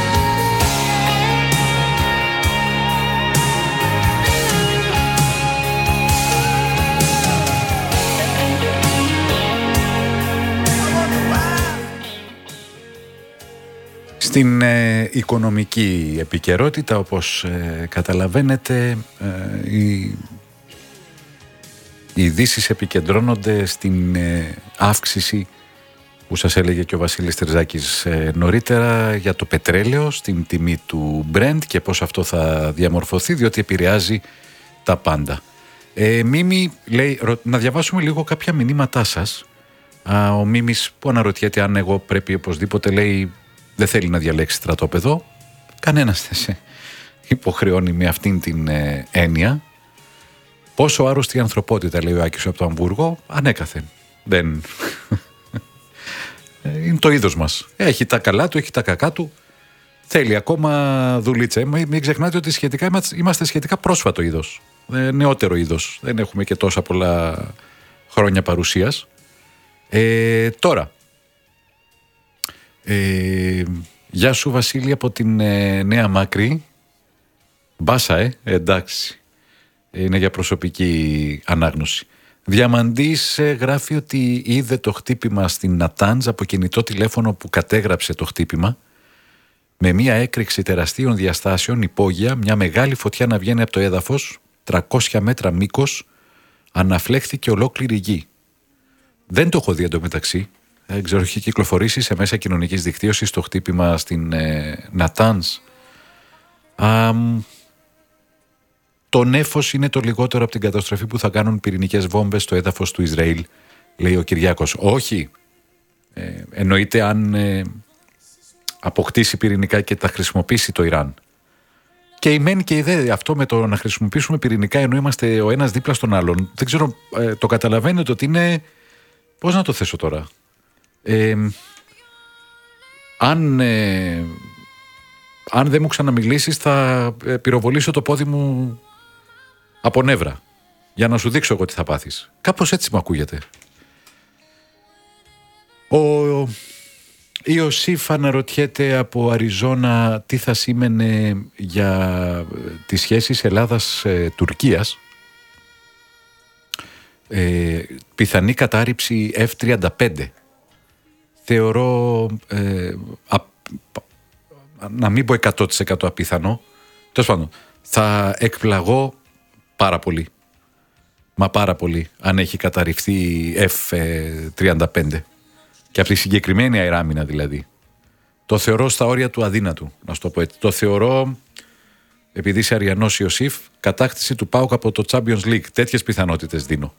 I wonder why. Στην ε, οικονομική επικαιρότητα, όπως ε, καταλαβαίνετε, ε, οι, οι ειδήσεις επικεντρώνονται στην ε, αύξηση που σας έλεγε και ο Βασίλης Τερζάκης ε, νωρίτερα για το πετρέλαιο, στην τιμή του Brent και πώς αυτό θα διαμορφωθεί, διότι επηρεάζει τα πάντα. Ε, Μίμη λέει, ρω- να διαβάσουμε λίγο κάποια μηνύματά σας. Α, ο Μίμης που αναρωτιέται αν εγώ πρέπει οπωσδήποτε, λέει, δεν θέλει να διαλέξει στρατόπεδο. Κανένας δεν σε υποχρεώνει με αυτήν την ε, έννοια. Πόσο άρρωστη η ανθρωπότητα, λέει ο Άκης από το Αμβούργο, ανέκαθεν. Δεν... Ε, είναι το είδος μας. Έχει τα καλά του, έχει τα κακά του. Θέλει ακόμα δουλίτσα. Ε, Μην μην ξεχνάτε ότι σχετικά είμαστε- είμαστε σχετικά πρόσφατο είδος. Ε, νεότερο είδος. Δεν έχουμε και τόσα πολλά χρόνια παρουσίας. Ε, τώρα, ε, γεια σου Βασίλη από την ε, Νέα Μάκρη. Μπάσα, ε, εντάξει. Είναι για προσωπική ανάγνωση. Διαμαντής ε, γράφει ότι είδε το χτύπημα στην Νατάνζ από κινητό τηλέφωνο που κατέγραψε το χτύπημα, με μια έκρηξη τεραστίων διαστάσεων υπόγεια, μια μεγάλη φωτιά να βγαίνει από το έδαφος, τριακόσια μέτρα μήκος, αναφλέχθηκε ολόκληρη γη. Δεν το έχω δει εντωμεταξύ. δεν ξέρω, έχει κυκλοφορήσει σε μέσα κοινωνικής δικτύωσης το χτύπημα στην ε, Νατάνς. Α, το νέφος είναι το λιγότερο από την καταστροφή που θα κάνουν πυρηνικές βόμβες στο έδαφος του Ισραήλ, λέει ο Κυριάκος. Όχι, ε, εννοείται αν ε, αποκτήσει πυρηνικά και τα χρησιμοποιήσει το Ιράν. Και η μεν και η δε, αυτό με το να χρησιμοποιήσουμε πυρηνικά ενώ είμαστε ο ένας δίπλα στον άλλον, δεν ξέρω, ε, το καταλαβαίνετε ότι είναι, πώς να το θέσω τώρα, ε, αν, ε, αν δεν μου ξαναμιλήσεις θα ε, πυροβολήσω το πόδι μου από νεύρα για να σου δείξω εγώ τι θα πάθεις. Κάπως έτσι μου ακούγεται. Ο Ιωσήφ αναρωτιέται από Αριζόνα τι θα σήμαινε για τις σχέσεις Ελλάδας-Τουρκίας. Ε, πιθανή κατάρριψη εφ τριάντα πέντε. Θεωρώ ε, α, να μην πω εκατό τοις εκατό απίθανο. Τέλος πάντων, θα εκπλαγώ πάρα πολύ. Μα πάρα πολύ αν έχει καταρριφθεί εφ τριάντα πέντε. Και από τη συγκεκριμένη αεράμινα δηλαδή. Το θεωρώ στα όρια του αδύνατου, να σου το πω έτσι. Το θεωρώ, επειδή είσαι Αριανός Ιωσήφ, κατάκτηση του ΠΑΟΚ από το Champions League. Τέτοιες πιθανότητες δίνω.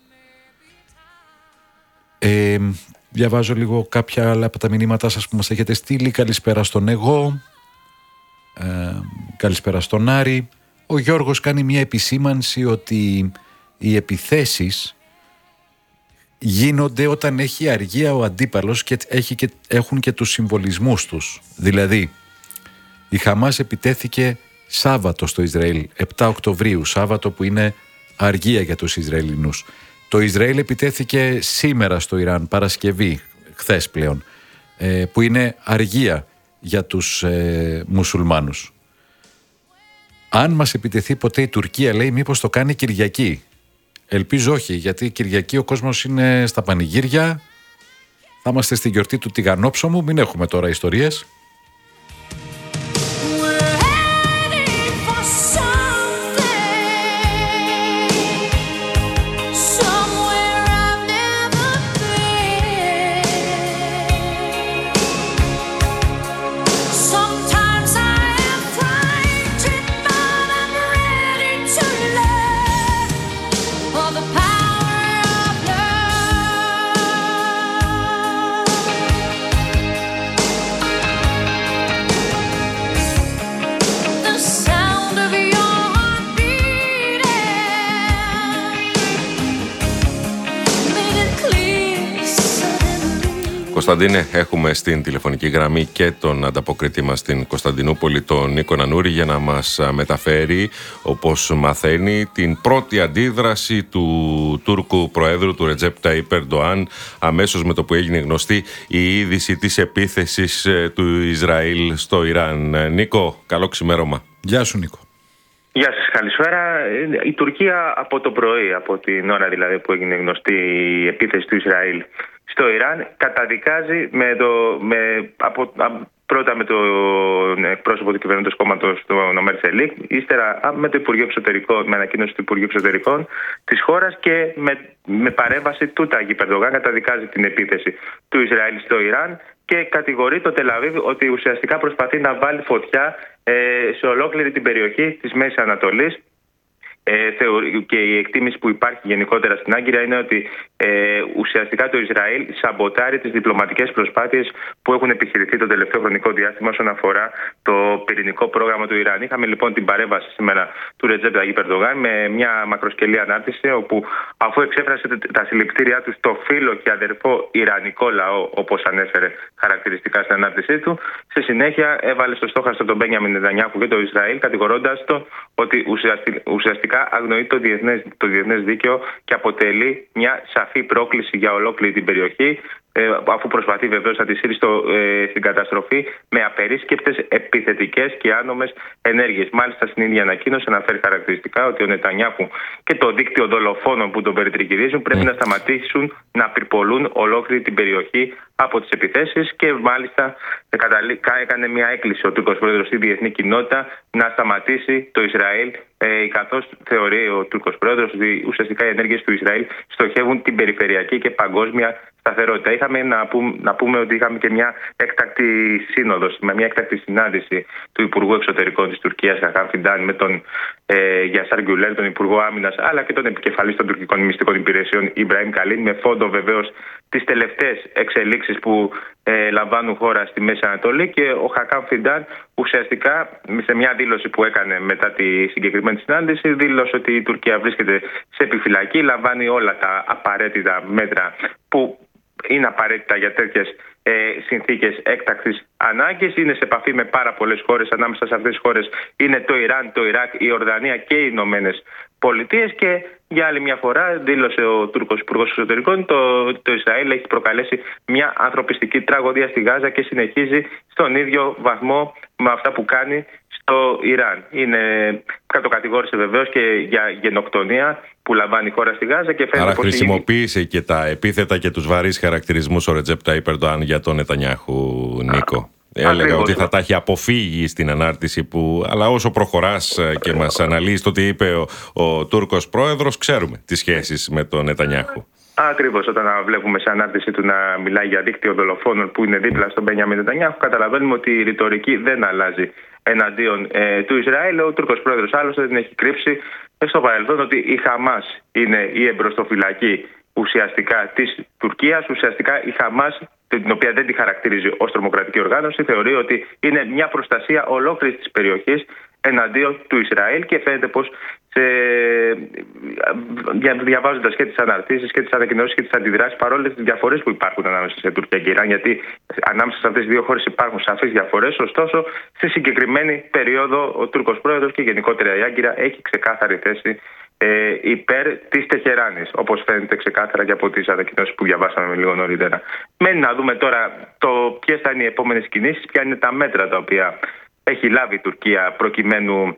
Ε, διαβάζω λίγο κάποια άλλα από τα μηνύματά σας που μας έχετε στείλει. Καλησπέρα στον εγώ. Ε, καλησπέρα στον Άρη. Ο Γιώργος κάνει μια επισήμανση ότι οι επιθέσεις γίνονται όταν έχει αργία ο αντίπαλος και, έχει και έχουν και τους συμβολισμούς τους. Δηλαδή, η Χαμάς επιτέθηκε Σάββατο στο Ισραήλ, επτά Οκτωβρίου, Σάββατο που είναι αργία για τους Ισραηλινούς. Το Ισραήλ επιτέθηκε σήμερα στο Ιράν, Παρασκευή, χθες πλέον, ε, που είναι αργία για τους ε, μουσουλμάνους. Αν μας επιτεθεί ποτέ η Τουρκία, λέει, μήπως το κάνει Κυριακή. Ελπίζω όχι, γιατί Κυριακή ο κόσμος είναι στα πανηγύρια. Θα είμαστε στη γιορτή του τηγανόψωμου, μην έχουμε τώρα ιστορίες. Κωνσταντίνε, έχουμε στην τηλεφωνική γραμμή και τον ανταποκριτή μας στην Κωνσταντινούπολη, τον Νίκο Νανούρη, για να μας μεταφέρει, όπως μαθαίνει, την πρώτη αντίδραση του Τούρκου Προέδρου, του Ρετζέπ Ταΐπ Ερντοάν, αμέσως με το που έγινε γνωστή η είδηση της επίθεσης του Ισραήλ στο Ιράν. Νίκο, καλό ξημέρωμα. Γεια σου, Νίκο. Γεια σας, καλησπέρα. Η Τουρκία από το πρωί, από την ώρα δηλαδή που έγινε γνωστή η επίθεση του Ισραήλ στο Ιράν, καταδικάζει με το, με, από, πρώτα με τον εκπρόσωπο του κυβερνώντος κόμματος του Νομέρ Σελίκ, ύστερα με το Υπουργείο Εξωτερικών, με ανακοίνωση του Υπουργείου Εξωτερικών της χώρας και με, με παρέμβαση του Ταγίπ Ερντογάν καταδικάζει την επίθεση του Ισραήλ στο Ιράν και κατηγορεί το Τελαβίβ ότι ουσιαστικά προσπαθεί να βάλει φωτιά ε, σε ολόκληρη την περιοχή της Μέσης Ανατολής. Ε, και η εκτίμηση που υπάρχει γενικότερα στην Άγκυρα είναι ότι ε, ουσιαστικά το Ισραήλ σαμποτάρει τις διπλωματικές προσπάθειες που έχουν επιχειρηθεί το τελευταίο χρονικό διάστημα όσον αφορά το πυρηνικό πρόγραμμα του Ιράν. Είχαμε λοιπόν την παρέμβαση σήμερα του Ρετζέπ Ταγίπ Ερντογάν με μια μακροσκελή ανάρτηση, όπου αφού εξέφρασε τα συλληπιτήριά του στο φίλο και αδερφό Ιρανικό λαό, όπως ανέφερε χαρακτηριστικά στην ανάρτησή του, στη συνέχεια έβαλε στο στόχαστρο τον Μπένιαμιν Νετανιάχου και το Ισραήλ, κατηγορώντας το ότι ουσιαστικά αγνοεί το διεθνές, το διεθνές δίκαιο και αποτελεί μια σαφή πρόκληση για ολόκληρη την περιοχή, ε, αφού προσπαθεί βεβαίως να τη στείλει ε, στην καταστροφή με απερίσκεπτες επιθετικές και άνομες ενέργειες. Μάλιστα, στην ίδια ανακοίνωση αναφέρει χαρακτηριστικά ότι ο Νετανιάχου και το δίκτυο δολοφόνων που τον περιτριγυρίζουν πρέπει mm. να σταματήσουν να πυρπολούν ολόκληρη την περιοχή από τις επιθέσεις και μάλιστα έκανε μια έκκληση ο Τούρκος Πρόεδρος στη διεθνή κοινότητα να σταματήσει το Ισραήλ, ε, καθώς θεωρεί ο Τούρκος Πρόεδρος ότι ουσιαστικά οι ενέργειες του Ισραήλ στοχεύουν την περιφερειακή και παγκόσμια σταθερότητα. Είχαμε να πούμε, να πούμε ότι είχαμε και μια έκτακτη σύνοδο, με μια έκτακτη συνάντηση του Υπουργού Εξωτερικών της Τουρκίας, Χακάν Φιντάν, με τον ε, Γιασάρ Γκουλέρ, τον Υπουργό Άμυνας, αλλά και τον επικεφαλής των τουρκικών μυστικών υπηρεσιών, Ιμπραήμ Καλίν, με φόντο βεβαίως τις τελευταίες εξελίξεις που ε, λαμβάνουν χώρα στη Μέση Ανατολή. Και ο Χακάν Φιντάν ουσιαστικά σε μια δήλωση που έκανε μετά τη συγκεκριμένη συνάντηση δήλωσε ότι η Τουρκία βρίσκεται σε επιφυλακή, λαμβάνει όλα τα απαραίτητα μέτρα που είναι απαραίτητα για τέτοιες ε, συνθήκες έκτακτης ανάγκης. Είναι σε επαφή με πάρα πολλές χώρες. Ανάμεσα σε αυτές τις χώρες είναι το Ιράν, το Ιράκ, η Ορδανία και οι Ηνωμένες Πολιτείες. Και για άλλη μια φορά δήλωσε ο Τούρκος Υπουργός Εξωτερικών το, το Ισραήλ έχει προκαλέσει μια ανθρωπιστική τραγωδία στη Γάζα και συνεχίζει στον ίδιο βαθμό με αυτά που κάνει στο Ιράν. Είναι, κατοκατηγόρησε βεβαίως και για γενοκτονία που λαμβάνει η χώρα στη Γάζα. Και άρα χρησιμοποίησε η... και τα επίθετα και τους βαρύς χαρακτηρισμούς ο Ρετζέπ Ταϊπ Ερντοάν για τον Νετανιάχου, Νίκο. Έλεγα Ακριβώς. ότι θα τα έχει αποφύγει στην ανάρτηση που... Αλλά όσο προχωράς και μας αναλύεις το τι είπε ο, ο Τούρκος πρόεδρος, ξέρουμε τις σχέσεις με τον Νετανιάχου. Ακριβώς, όταν βλέπουμε σε ανάρτηση του να μιλάει για δίκτυο δολοφόνων που είναι δίπλα στον Μπένιαμιν Νετανιάχου, καταλαβαίνουμε ότι η ρητορική δεν αλλάζει εναντίον ε, του Ισραήλ. Ο Τούρκος πρόεδρος άλλωστε δεν έχει κρύψει στο παρελθόν ότι η Χαμάς είναι η εμπροστοφυλακή ουσιαστικά της Τουρκίας. Ουσιαστικά η Χαμάς, την οποία δεν τη χαρακτηρίζει ως τρομοκρατική οργάνωση, θεωρεί ότι είναι μια προστασία ολόκληρης της περιοχής εναντίον του Ισραήλ. Και φαίνεται πως σε... διαβάζοντας και τις αναρτήσεις και τις ανακοινώσεις και τις αντιδράσεις, παρόλες τις διαφορές που υπάρχουν ανάμεσα σε Τουρκία και Ιράν, γιατί ανάμεσα σε αυτές τις δύο χώρες υπάρχουν σαφείς διαφορές, ωστόσο στη συγκεκριμένη περίοδο ο Τούρκος πρόεδρος και γενικότερα η Άγκυρα έχει ξεκάθαρη θέση ε, υπέρ της Τεχεράνης, όπως φαίνεται ξεκάθαρα και από τις ανακοινώσεις που διαβάσαμε λίγο νωρίτερα. Μένει να δούμε τώρα το ποιες θα είναι οι επόμενες κινήσεις, ποια είναι τα μέτρα τα οποία έχει λάβει η Τουρκία προκειμένου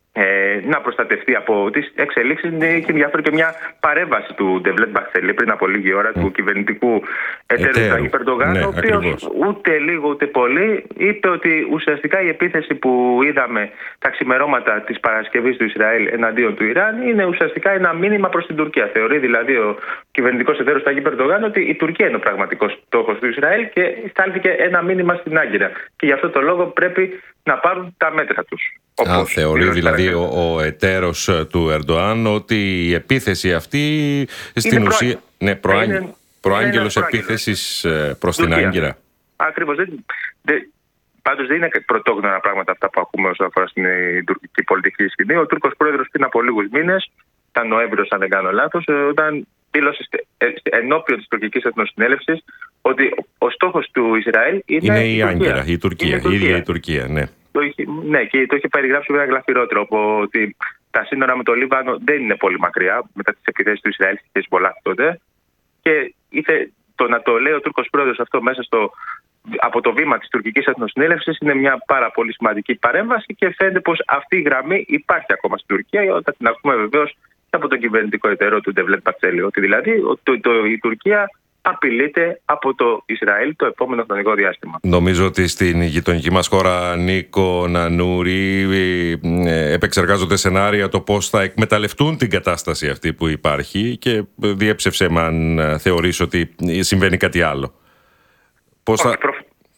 ε, να προστατευτεί από τις εξελίξεις. Και ενδιαφέρει και μια παρέμβαση του Ντεβλέτ Μπαχτσέλη πριν από λίγη ώρα, mm. του κυβερνητικού εταίρου του Ταγίπ Ερντογάν, ναι, ο οποίος ούτε λίγο ούτε πολύ είπε ότι ουσιαστικά η επίθεση που είδαμε τα ξημερώματα της Παρασκευής του Ισραήλ εναντίον του Ιράν είναι ουσιαστικά ένα μήνυμα προς την Τουρκία. Θεωρεί δηλαδή ο κυβερνητικός εταίρος του Ταγίπ Ερντογάν ότι η Τουρκία είναι ο πραγματικός στόχος του Ισραήλ και στάλθηκε ένα μήνυμα στην Άγκυρα. Και γι' αυτό το λόγο πρέπει να πάρουν τα μέτρα τους. Α, θεωρεί δηλαδή ο, ο εταίρος του Ερντοάν ότι η επίθεση αυτή στην είναι ουσία είναι προά... είναι... προάγγελος επίθεσης προς την Άγκυρα. Ακριβώς. Δεν... Δεν... Πάντως δεν είναι πρωτόγνωρα πράγματα αυτά που ακούμε όσον αφορά στην τουρκική πολιτική σκηνή. Ο Τούρκος πρόεδρος πριν από λίγους μήνες, ήταν Νοέμβριος αν δεν κάνω λάθος, όταν δήλωσε ενώπιον της τουρκικής εθνοσυνέλευσης ότι ο στόχος του Ισραήλ είναι, είναι η, η Άγκυρα, η Τουρκία, η ίδια η Τουρκία, ναι. Το είχε, ναι, και το είχε περιγράψει με ένα γλαφυρό τρόπο ότι τα σύνορα με το Λίβανο δεν είναι πολύ μακριά μετά τις επιθέσεις του Ισραήλ στη Χεσμολάχ τότε. Και ήρθε το να το λέει ο Τούρκος πρόεδρος αυτό μέσα στο, από το βήμα της τουρκικής εθνοσυνέλευσης είναι μια πάρα πολύ σημαντική παρέμβαση και φαίνεται πως αυτή η γραμμή υπάρχει ακόμα στην Τουρκία, όταν την ακούμε βεβαίως από τον κυβερνητικό εταιρό του Ντεβλέτ Μπαχτσέλη. Ότι δηλαδή το, το, η Τουρκία απειλείται από το Ισραήλ το επόμενο χρονικό διάστημα. Νομίζω ότι στην γειτονική μας χώρα, Νίκο Νανούρη, επεξεργάζονται σενάρια το πώς θα εκμεταλλευτούν την κατάσταση αυτή που υπάρχει και διέψευσε με αν θεωρείς ότι συμβαίνει κάτι άλλο. Πώς όχι, θα... προ...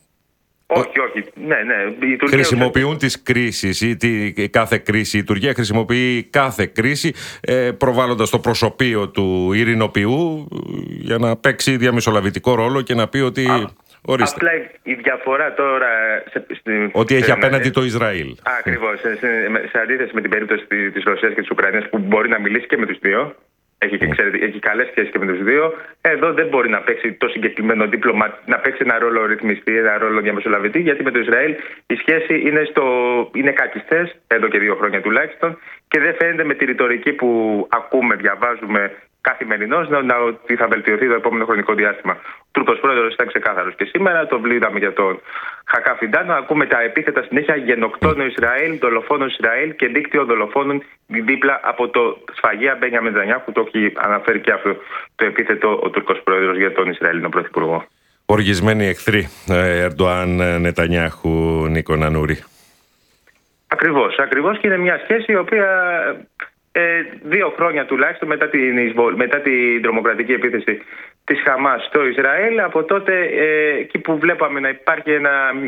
όχι, όχι. Ναι, ναι. Η Τουρκία χρησιμοποιούν τις κρίσεις ή τη, κάθε κρίση. Η Τουρκία χρησιμοποιεί κάθε κρίση ε, προβάλλοντας το προσωπείο του ειρηνοποιού για να παίξει διαμεσολαβητικό ρόλο και να πει ότι... Α, ορίστε. Απλά η διαφορά τώρα... Σε, σε, ότι έχει σε, απέναντι σε, το Ισραήλ. Ακριβώς. Σε, σε, σε αντίθεση με την περίπτωση της Ρωσίας και της Ουκρανίας που μπορεί να μιλήσει και με τους δύο. Έχει, και, ξέρετε, έχει καλές σχέσεις και με τους δύο. Εδώ δεν μπορεί να παίξει το συγκεκριμένο δίπλωμα, να παίξει ένα ρόλο ρυθμιστή, ένα ρόλο διαμεσολαβητή, γιατί με το Ισραήλ η σχέση είναι, στο, είναι κακιστές, εδώ και δύο χρόνια τουλάχιστον, και δεν φαίνεται με τη ρητορική που ακούμε, διαβάζουμε καθημερινώς να, να, ότι θα βελτιωθεί το επόμενο χρονικό διάστημα. Ο Τούρκος πρόεδρος ήταν ξεκάθαρος και σήμερα, το βλήδαμε για τον Χακάν Φιντάν. Ακούμε τα επίθετα συνέχεια γενοκτόνο Ισραήλ, δολοφόνο Ισραήλ και δίκτυο δολοφόνων δίπλα από το σφαγεία Μπένιαμιν Νετανιάχου. Το έχει αναφέρει και αυτό το επίθετο ο Τούρκος πρόεδρος για τον Ισραηλινό πρωθυπουργό. Οργισμένοι εχθροί Ερντοάν Νετανιάχου, Νίκο Νανούρη. Ακριβώς, ακριβώς, και είναι μια σχέση η οποία ε, δύο χρόνια τουλάχιστον μετά την, εισβολ, μετά την τρομοκρατική επίθεση της Χαμάς στο Ισραήλ. Από τότε ε, εκεί που βλέπαμε να υπάρχει ένα,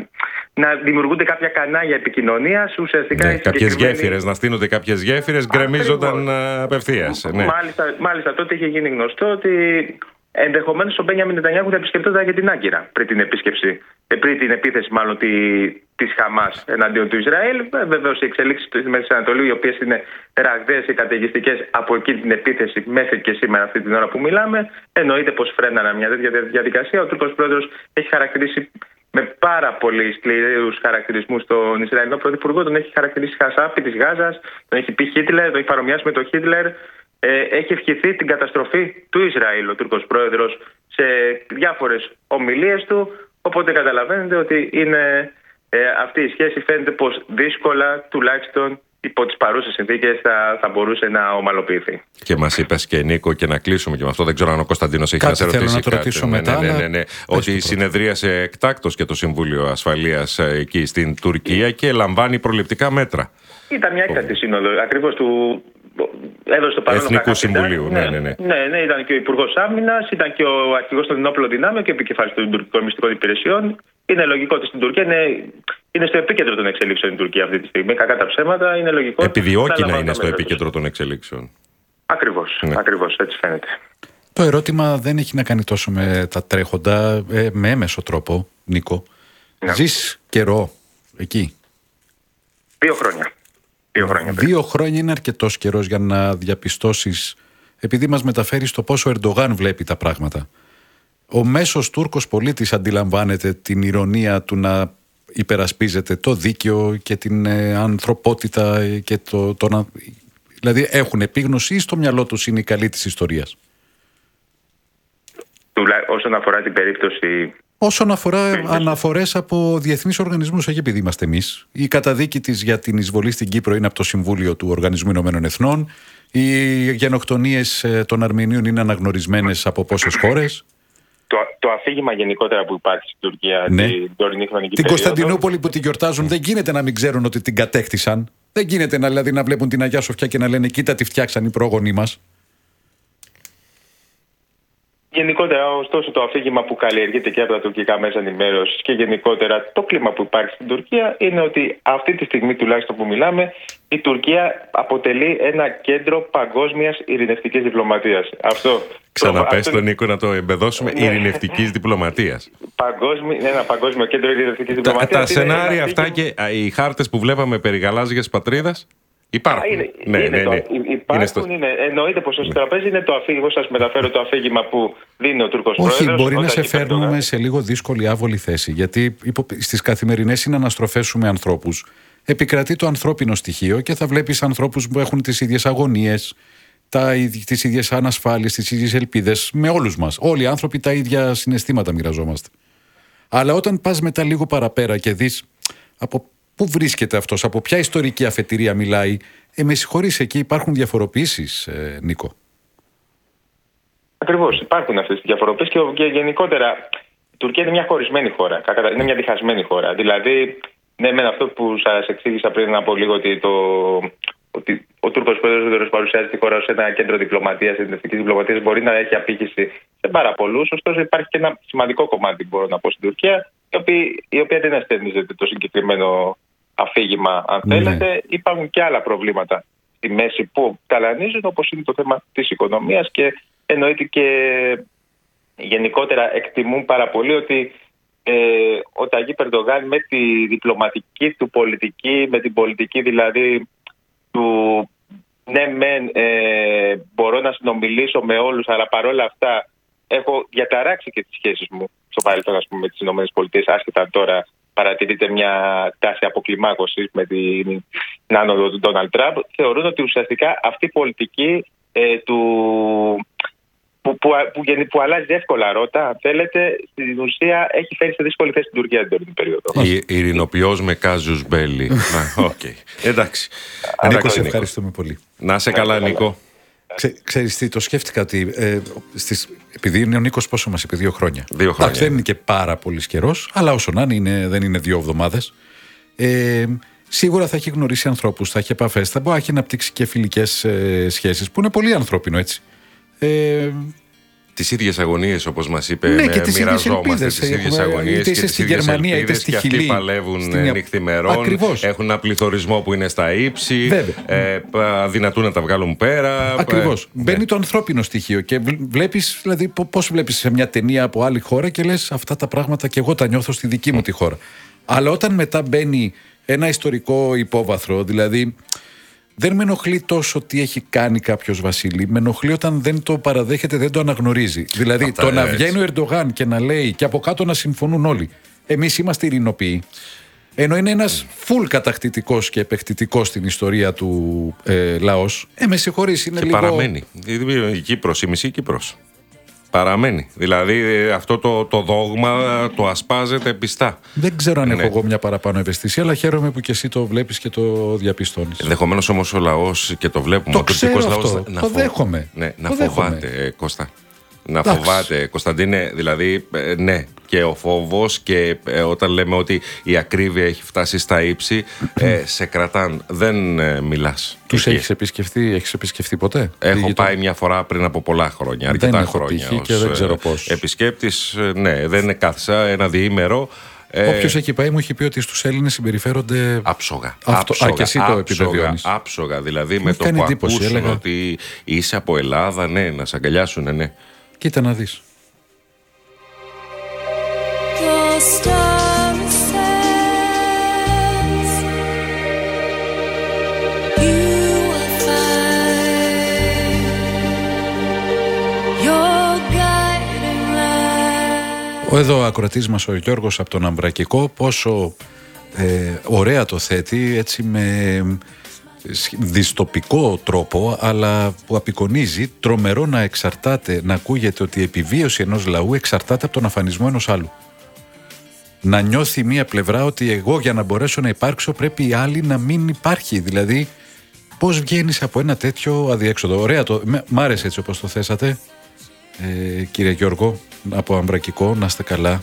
να δημιουργούνται κάποια κανάλια επικοινωνίας, ουσιαστικά... Ναι, συγκεκριμένη... κάποιες γέφυρες, να στείνονται κάποιες γέφυρες, γκρεμίζονταν απευθείας. Ναι. Μάλιστα, μάλιστα τότε είχε γίνει γνωστό ότι ενδεχομένως ο Μπένιαμιν Νετανιάχου θα επισκεπτόταν και την Άγκυρα πριν την επίσκεψη, πριν την επίθεση μάλλον τη, της Χαμάς εναντίον του Ισραήλ. Βεβαίως οι εξελίξεις στη Μέση Ανατολή, οι οποίες είναι ραγδαίες και καταιγιστικές από εκείνη την επίθεση μέχρι και σήμερα, αυτή την ώρα που μιλάμε, εννοείται πως φρένανε μια τέτοια διαδικασία. Ο Τούρκος πρόεδρος έχει χαρακτηρίσει με πάρα πολύ σκληρούς χαρακτηρισμούς τον Ισραηλινό πρωθυπουργό, τον έχει χαρακτηρίσει χασάπι της Γάζας, τον έχει πει Χίτλερ, τον έχει παρομοιάσει με τον Χίτλερ. Ε, έχει ευχηθεί την καταστροφή του Ισραήλ ο Τούρκος πρόεδρος σε διάφορες ομιλίες του, οπότε καταλαβαίνετε ότι είναι, ε, αυτή η σχέση φαίνεται πως δύσκολα, τουλάχιστον υπό τις παρούσες συνθήκες, θα, θα μπορούσε να ομαλοποιηθεί. Και μας είπες και Νίκο, και να κλείσουμε και με αυτό, δεν ξέρω αν ο Κωνσταντίνος έχει να σε ρωτήσει θέλω να το κάτι. ρωτήσω Ναι, μετά, ναι, ναι, ναι, ναι. Ότι συνεδρίασε εκτάκτως και το Συμβούλιο Ασφαλείας εκεί στην Τουρκία και λαμβάνει προληπτικά μέτρα. Ήταν μια έκτακτη σύνοδο ακριβώς του... Έδωσε το παρόν Εθνικού Συμβουλίου. Ναι, ναι, ναι. Ναι, ναι, ήταν και ο Υπουργός Άμυνας, ήταν και ο αρχηγός των ενόπλων δυνάμεων και επικεφαλής των τουρκικών μυστικών υπηρεσιών. Είναι λογικό ότι στην Τουρκία είναι, είναι στο επίκεντρο των εξελίξεων η Τουρκία αυτή τη στιγμή. Κακά τα ψέματα, είναι λογικό. Επιδιώκει να, να είναι στο επίκεντρο των εξελίξεων. Ακριβώς, ναι. Ακριβώς, έτσι φαίνεται. Το ερώτημα δεν έχει να κάνει τόσο με τα τρέχοντα, ε, με έμεσο τρόπο, Νίκο. Ναι. Ζεις καιρό εκεί. Δύο χρόνια. Δύο χρόνια, Δύο χρόνια είναι αρκετός καιρός για να διαπιστώσεις, επειδή μας μεταφέρει στο πόσο ο Ερντογάν βλέπει τα πράγματα. Ο μέσος Τούρκος πολίτης αντιλαμβάνεται την ηρωνία του να υπερασπίζεται το δίκαιο και την ε, ανθρωπότητα και το, το να... Δηλαδή έχουν επίγνωση ή στο μυαλό τους είναι η καλή της ιστορίας? Όσον αφορά την περίπτωση... Όσον αφορά αναφορές από διεθνείς οργανισμούς, όχι επειδή είμαστε εμείς. Η καταδίκη της για την εισβολή στην Κύπρο είναι από το Συμβούλιο του Οργανισμού Ηνωμένων Εθνών. Οι γενοκτονίες των Αρμενίων είναι αναγνωρισμένες από πόσες χώρες. Το, το αφήγημα γενικότερα που υπάρχει στην Τουρκία, ναι. την τωρινή χρονική την περίοδο. Κωνσταντινούπολη που την γιορτάζουν, δεν γίνεται να μην ξέρουν ότι την κατέκτησαν. Δεν γίνεται να, δηλαδή, να βλέπουν την Αγιά Σοφιά και να λένε κοίτα τι φτιάξαν οι πρόγονοί μας. Γενικότερα, ωστόσο, το αφήγημα που καλλιεργείται και από τα τουρκικά μέσα ενημέρωσης και γενικότερα το κλίμα που υπάρχει στην Τουρκία είναι ότι αυτή τη στιγμή, τουλάχιστον που μιλάμε, η Τουρκία αποτελεί ένα κέντρο παγκόσμιας ειρηνευτικής διπλωματίας. Αυτό. Ξαναπες τον Νίκο να το εμπεδώσουμε, ειρηνευτικής διπλωματίας. Παγκόσμι, ένα παγκόσμιο κέντρο ειρηνευτικής διπλωματίας. Τα, τα σενάρια αυτά και οι χάρτες που βλέπαμε περί γαλάζιας πατρίδας. Υπάρχουν. Είναι, ναι, είναι ναι, το, ναι. Υπάρχουν, είναι, στο... είναι, εννοείται πως στο τραπέζι είναι το αφήγημα, σας μεταφέρω το αφήγημα που δίνει ο Τούρκος Όχι, πρόεδρος. Όχι, μπορεί να σε φέρνουμε το... σε λίγο δύσκολη άβολη θέση, γιατί υπο... στις καθημερινές συναναστροφές σου με ανθρώπους επικρατεί το ανθρώπινο στοιχείο και θα βλέπεις ανθρώπους που έχουν τις ίδιες αγωνίες, τα... τις ίδιες ανασφάλειες, τις ίδιες ελπίδες, με όλους μας. Όλοι οι άνθρωποι τα ίδια συναισθήματα μοιραζόμαστε. Αλλά όταν πας μετά λίγο παραπέρα και δεις από πού βρίσκεται αυτός, από ποια ιστορική αφετηρία μιλάει, ε, με συγχωρείς, εκεί υπάρχουν διαφοροποιήσεις, ε, Νίκο. Ακριβώς, υπάρχουν αυτές τις διαφοροποιήσεις και, και γενικότερα η Τουρκία είναι μια χωρισμένη χώρα, είναι μια διχασμένη χώρα. Δηλαδή, ναι, με αυτό που σας εξήγησα πριν από λίγο, ότι, το, ότι ο Τούρκος πρόεδρος παρουσιάζει τη χώρα ως ένα κέντρο διπλωματίας, ειρηνευτικής διπλωματίας, μπορεί να έχει απήχηση σε πάρα πολλούς. Ωστόσο, υπάρχει και ένα σημαντικό κομμάτι, μπορώ να πω, στην Τουρκία, η οποία, η οποία δεν ασθενίζεται το συγκεκριμένο αφήγημα, αν θέλετε. Ναι. Υπάρχουν και άλλα προβλήματα στη μέση που ταλανίζουν, όπως είναι το θέμα της οικονομίας, και εννοείται και γενικότερα εκτιμούν πάρα πολύ ότι ε, ο Ταγίπ Ερντογάν με τη διπλωματική του πολιτική, με την πολιτική δηλαδή του ναι μεν ε, μπορώ να συνομιλήσω με όλους, αλλά παρόλα αυτά έχω διαταράξει και τις σχέσεις μου στο παρελθόν, ας πούμε, με τις ΗΠΑ, άσχετα τώρα παρατηρείται μια τάση αποκλιμάκωσης με την άνοδο του Ντόναλντ Τραμπ. Θεωρούν ότι ουσιαστικά αυτή η πολιτική ε, του, που, που, που, που, που αλλάζει εύκολα ρότα, αν θέλετε, στην ουσία έχει φέρει σε δύσκολη θέση την Τουρκία την τωρινή περίοδο. Η, ειρηνοποιός με κάζους μπέλι. Okay. Εντάξει. Νίκο, σε ευχαριστούμε πολύ. Να σε καλά, Νίκο. Ξέ, ξέρεις τι, το σκέφτηκα ότι ε, στις, επειδή είναι ο Νίκος πόσο μας είπε, δύο χρόνια. Δύο χρόνια. Δεν είναι και πάρα πολύ καιρός, αλλά όσο να είναι, είναι δεν είναι δύο εβδομάδες. Ε, Σίγουρα θα έχει γνωρίσει ανθρώπους, θα έχει επαφές, θα μπορεί να έχει αναπτύξει και φιλικές ε, σχέσεις, που είναι πολύ ανθρώπινο, έτσι. Ε, Τις ίδιες αγωνίες, όπως μας είπε, ναι, με, και τις μοιραζόμαστε τις ίδιες αγωνίες. Είτε είσαι στη Γερμανία, είτε στη Χιλή. Και αυτοί παλεύουν στην... νυχθημερών. Ακριβώς. Έχουν ένα πληθωρισμό που είναι στα ύψη. Ε, αδυνατούν να τα βγάλουν πέρα. Ακριβώς. Ε, Μπαίνει ναι. το ανθρώπινο στοιχείο. Και βλέπεις, δηλαδή, πώς βλέπεις σε μια ταινία από άλλη χώρα και λες αυτά τα πράγματα και εγώ τα νιώθω στη δική μου τη χώρα. Αλλά όταν μετά μπαίνει ένα ιστορικό υπόβαθρο, δηλαδή. Δεν με ενοχλεί τόσο τι έχει κάνει κάποιος, Βασίλη. Με ενοχλεί όταν δεν το παραδέχεται, δεν το αναγνωρίζει. Δηλαδή, Αυτά, το να έτσι. βγαίνει ο Ερντογάν και να λέει και από κάτω να συμφωνούν όλοι. Εμείς είμαστε ειρηνοποιοί. Ενώ είναι ένας φουλ κατακτητικός και επεκτητικός στην ιστορία του ε, λαός. Ε, με συγχωρείς, είναι και λίγο. Παραμένει. Η Κύπρος, η μισή Κύπρος. Παραμένει. Δηλαδή αυτό το, το δόγμα το ασπάζεται πιστά. Δεν ξέρω αν ναι. έχω εγώ μια παραπάνω ευαισθησία, αλλά χαίρομαι που και εσύ το βλέπεις και το διαπιστώνεις. Ενδεχομένως όμως ο λαός, και το βλέπουμε, Το ο τουρκικός ξέρω λαός αυτό. να, Το φο... δέχομαι. ναι, να Το φοβάται, δέχομαι. Κώστα. Να Εντάξει. φοβάται, Κωνσταντίνε, δηλαδή, ε, ναι, και ο φόβος και ε, όταν λέμε ότι η ακρίβεια έχει φτάσει στα ύψη, ε, σε κρατάν, δεν ε, μιλάς. Τους Εκεί. έχεις επισκεφτεί, έχεις επισκεφτεί ποτέ? Έχω Πήγε πάει το... μια φορά πριν από πολλά χρόνια, αρκετά δεν έχω χρόνια. τύχει και δεν ξέρω πώς. Επισκέπτης, ναι, δεν κάθισα ένα διήμερο. Όποιος έχει πάει μου έχει πει ότι στους Έλληνες συμπεριφέρονται άψογα. Αυτό, άψογα, α, και εσύ το άψογα, επιβεβαιώνεις. Άψογα, δηλαδή με το κάνει που εντύπωση, ακούσουν έλεγα. ότι είσαι από Ελλάδα, ναι, να σε αγκαλιάσουνε, ναι. Κοίτα να δεις. The star says you are fine. Your guiding light. Ο εδώ ακροατής μας ο Γιώργος από τον Αμβρακικό πόσο ε, ωραία το θέτει, έτσι με δυστοπικό τρόπο, αλλά που απεικονίζει τρομερό να εξαρτάται, να ακούγεται ότι η επιβίωση ενός λαού εξαρτάται από τον αφανισμό ενός άλλου. Να νιώθει μία πλευρά ότι εγώ για να μπορέσω να υπάρξω πρέπει η άλλη να μην υπάρχει. Δηλαδή πώς βγαίνεις από ένα τέτοιο αδιέξοδο? Ωραία, το, μ' άρεσε έτσι όπως το θέσατε, ε, κύριε Γιώργο από Αμβρακικό, να είστε καλά.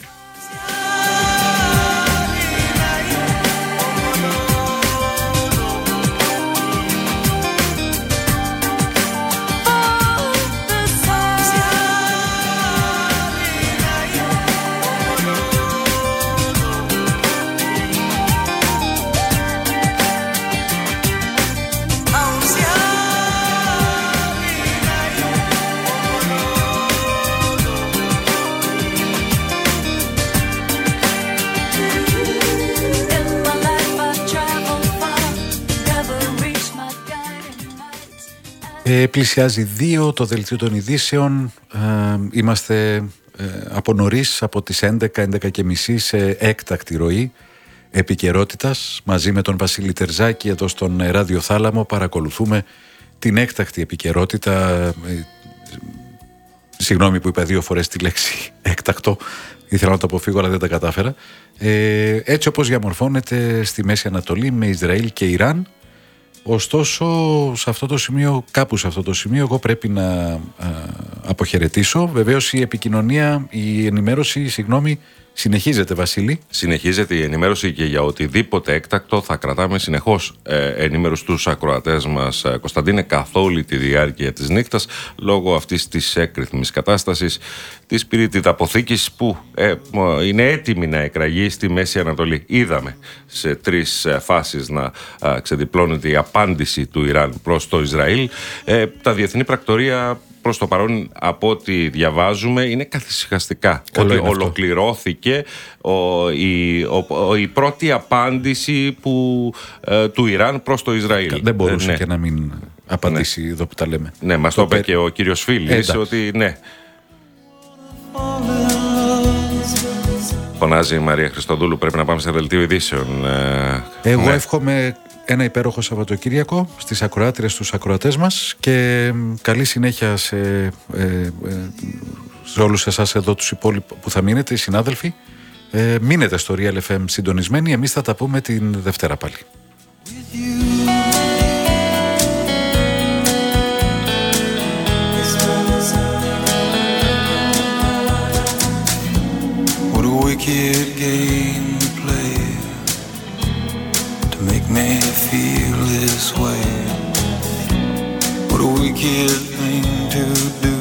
Ε, πλησιάζει δύο το δελτίο των ειδήσεων. Ε, είμαστε ε, από νωρίς, από τις έντεκα, έντεκα και μισή σε έκτακτη ροή επικαιρότητας. Μαζί με τον Βασίλη Τερζάκη εδώ στον Ραδιοθάλαμο παρακολουθούμε την έκτακτη επικαιρότητα. Ε, συγγνώμη που είπα δύο φορές τη λέξη έκτακτο. Ήθελα να το αποφύγω αλλά δεν τα κατάφερα. Ε, έτσι όπως διαμορφώνεται στη Μέση Ανατολή με Ισραήλ και Ιράν. Ωστόσο, σε αυτό το σημείο, κάπου σε αυτό το σημείο, εγώ πρέπει να α, αποχαιρετήσω. Βεβαίως η επικοινωνία, η ενημέρωση, συγγνώμη, συνεχίζεται, Βασίλη. Συνεχίζεται η ενημέρωση και για οτιδήποτε έκτακτο θα κρατάμε συνεχώς ε, ενημέρους τους ακροατές μας, ε, Κωνσταντίνε, καθ' όλη τη διάρκεια της νύχτας, λόγω αυτής της έκρηθμης κατάστασης της πυρητιδαποθήκης που ε, είναι έτοιμη να εκραγεί στη Μέση Ανατολή. Είδαμε σε τρεις ε, φάσεις να ε, ξεδιπλώνεται η απάντηση του Ιράν προς το Ισραήλ. Ε, τα διεθνή πρακτορία προς το παρόν, από ό,τι διαβάζουμε, είναι καθησυχαστικά. Καλό ότι είναι αυτό. ολοκληρώθηκε ο, η, ο, ο, η πρώτη απάντηση που, ε, του Ιράν προς το Ισραήλ. Δεν μπορούσε ε, ναι. και να μην απαντήσει Ναι. εδώ που τα λέμε. Ναι, μας το είπε πε- και ο κύριος Φίλης, Εντάξει. ότι ναι. Φωνάζει η Μαρία Χριστοδούλου, πρέπει να πάμε σε δελτίο ειδήσεων. Ε, Εγώ ναι. εύχομαι ένα υπέροχο Σαββατοκύριακο στις ακροάτριες, στους ακροατές μας και μ, καλή συνέχεια σε, ε, ε, σε όλους εσάς εδώ τους υπόλοιπους που θα μείνετε, οι συνάδελφοι. Ε, μείνετε στο Real εφ εμ συντονισμένοι, εμείς θα τα πούμε την Δευτέρα πάλι. What a wicked game to play, to me feel this way. What a wicked thing to do.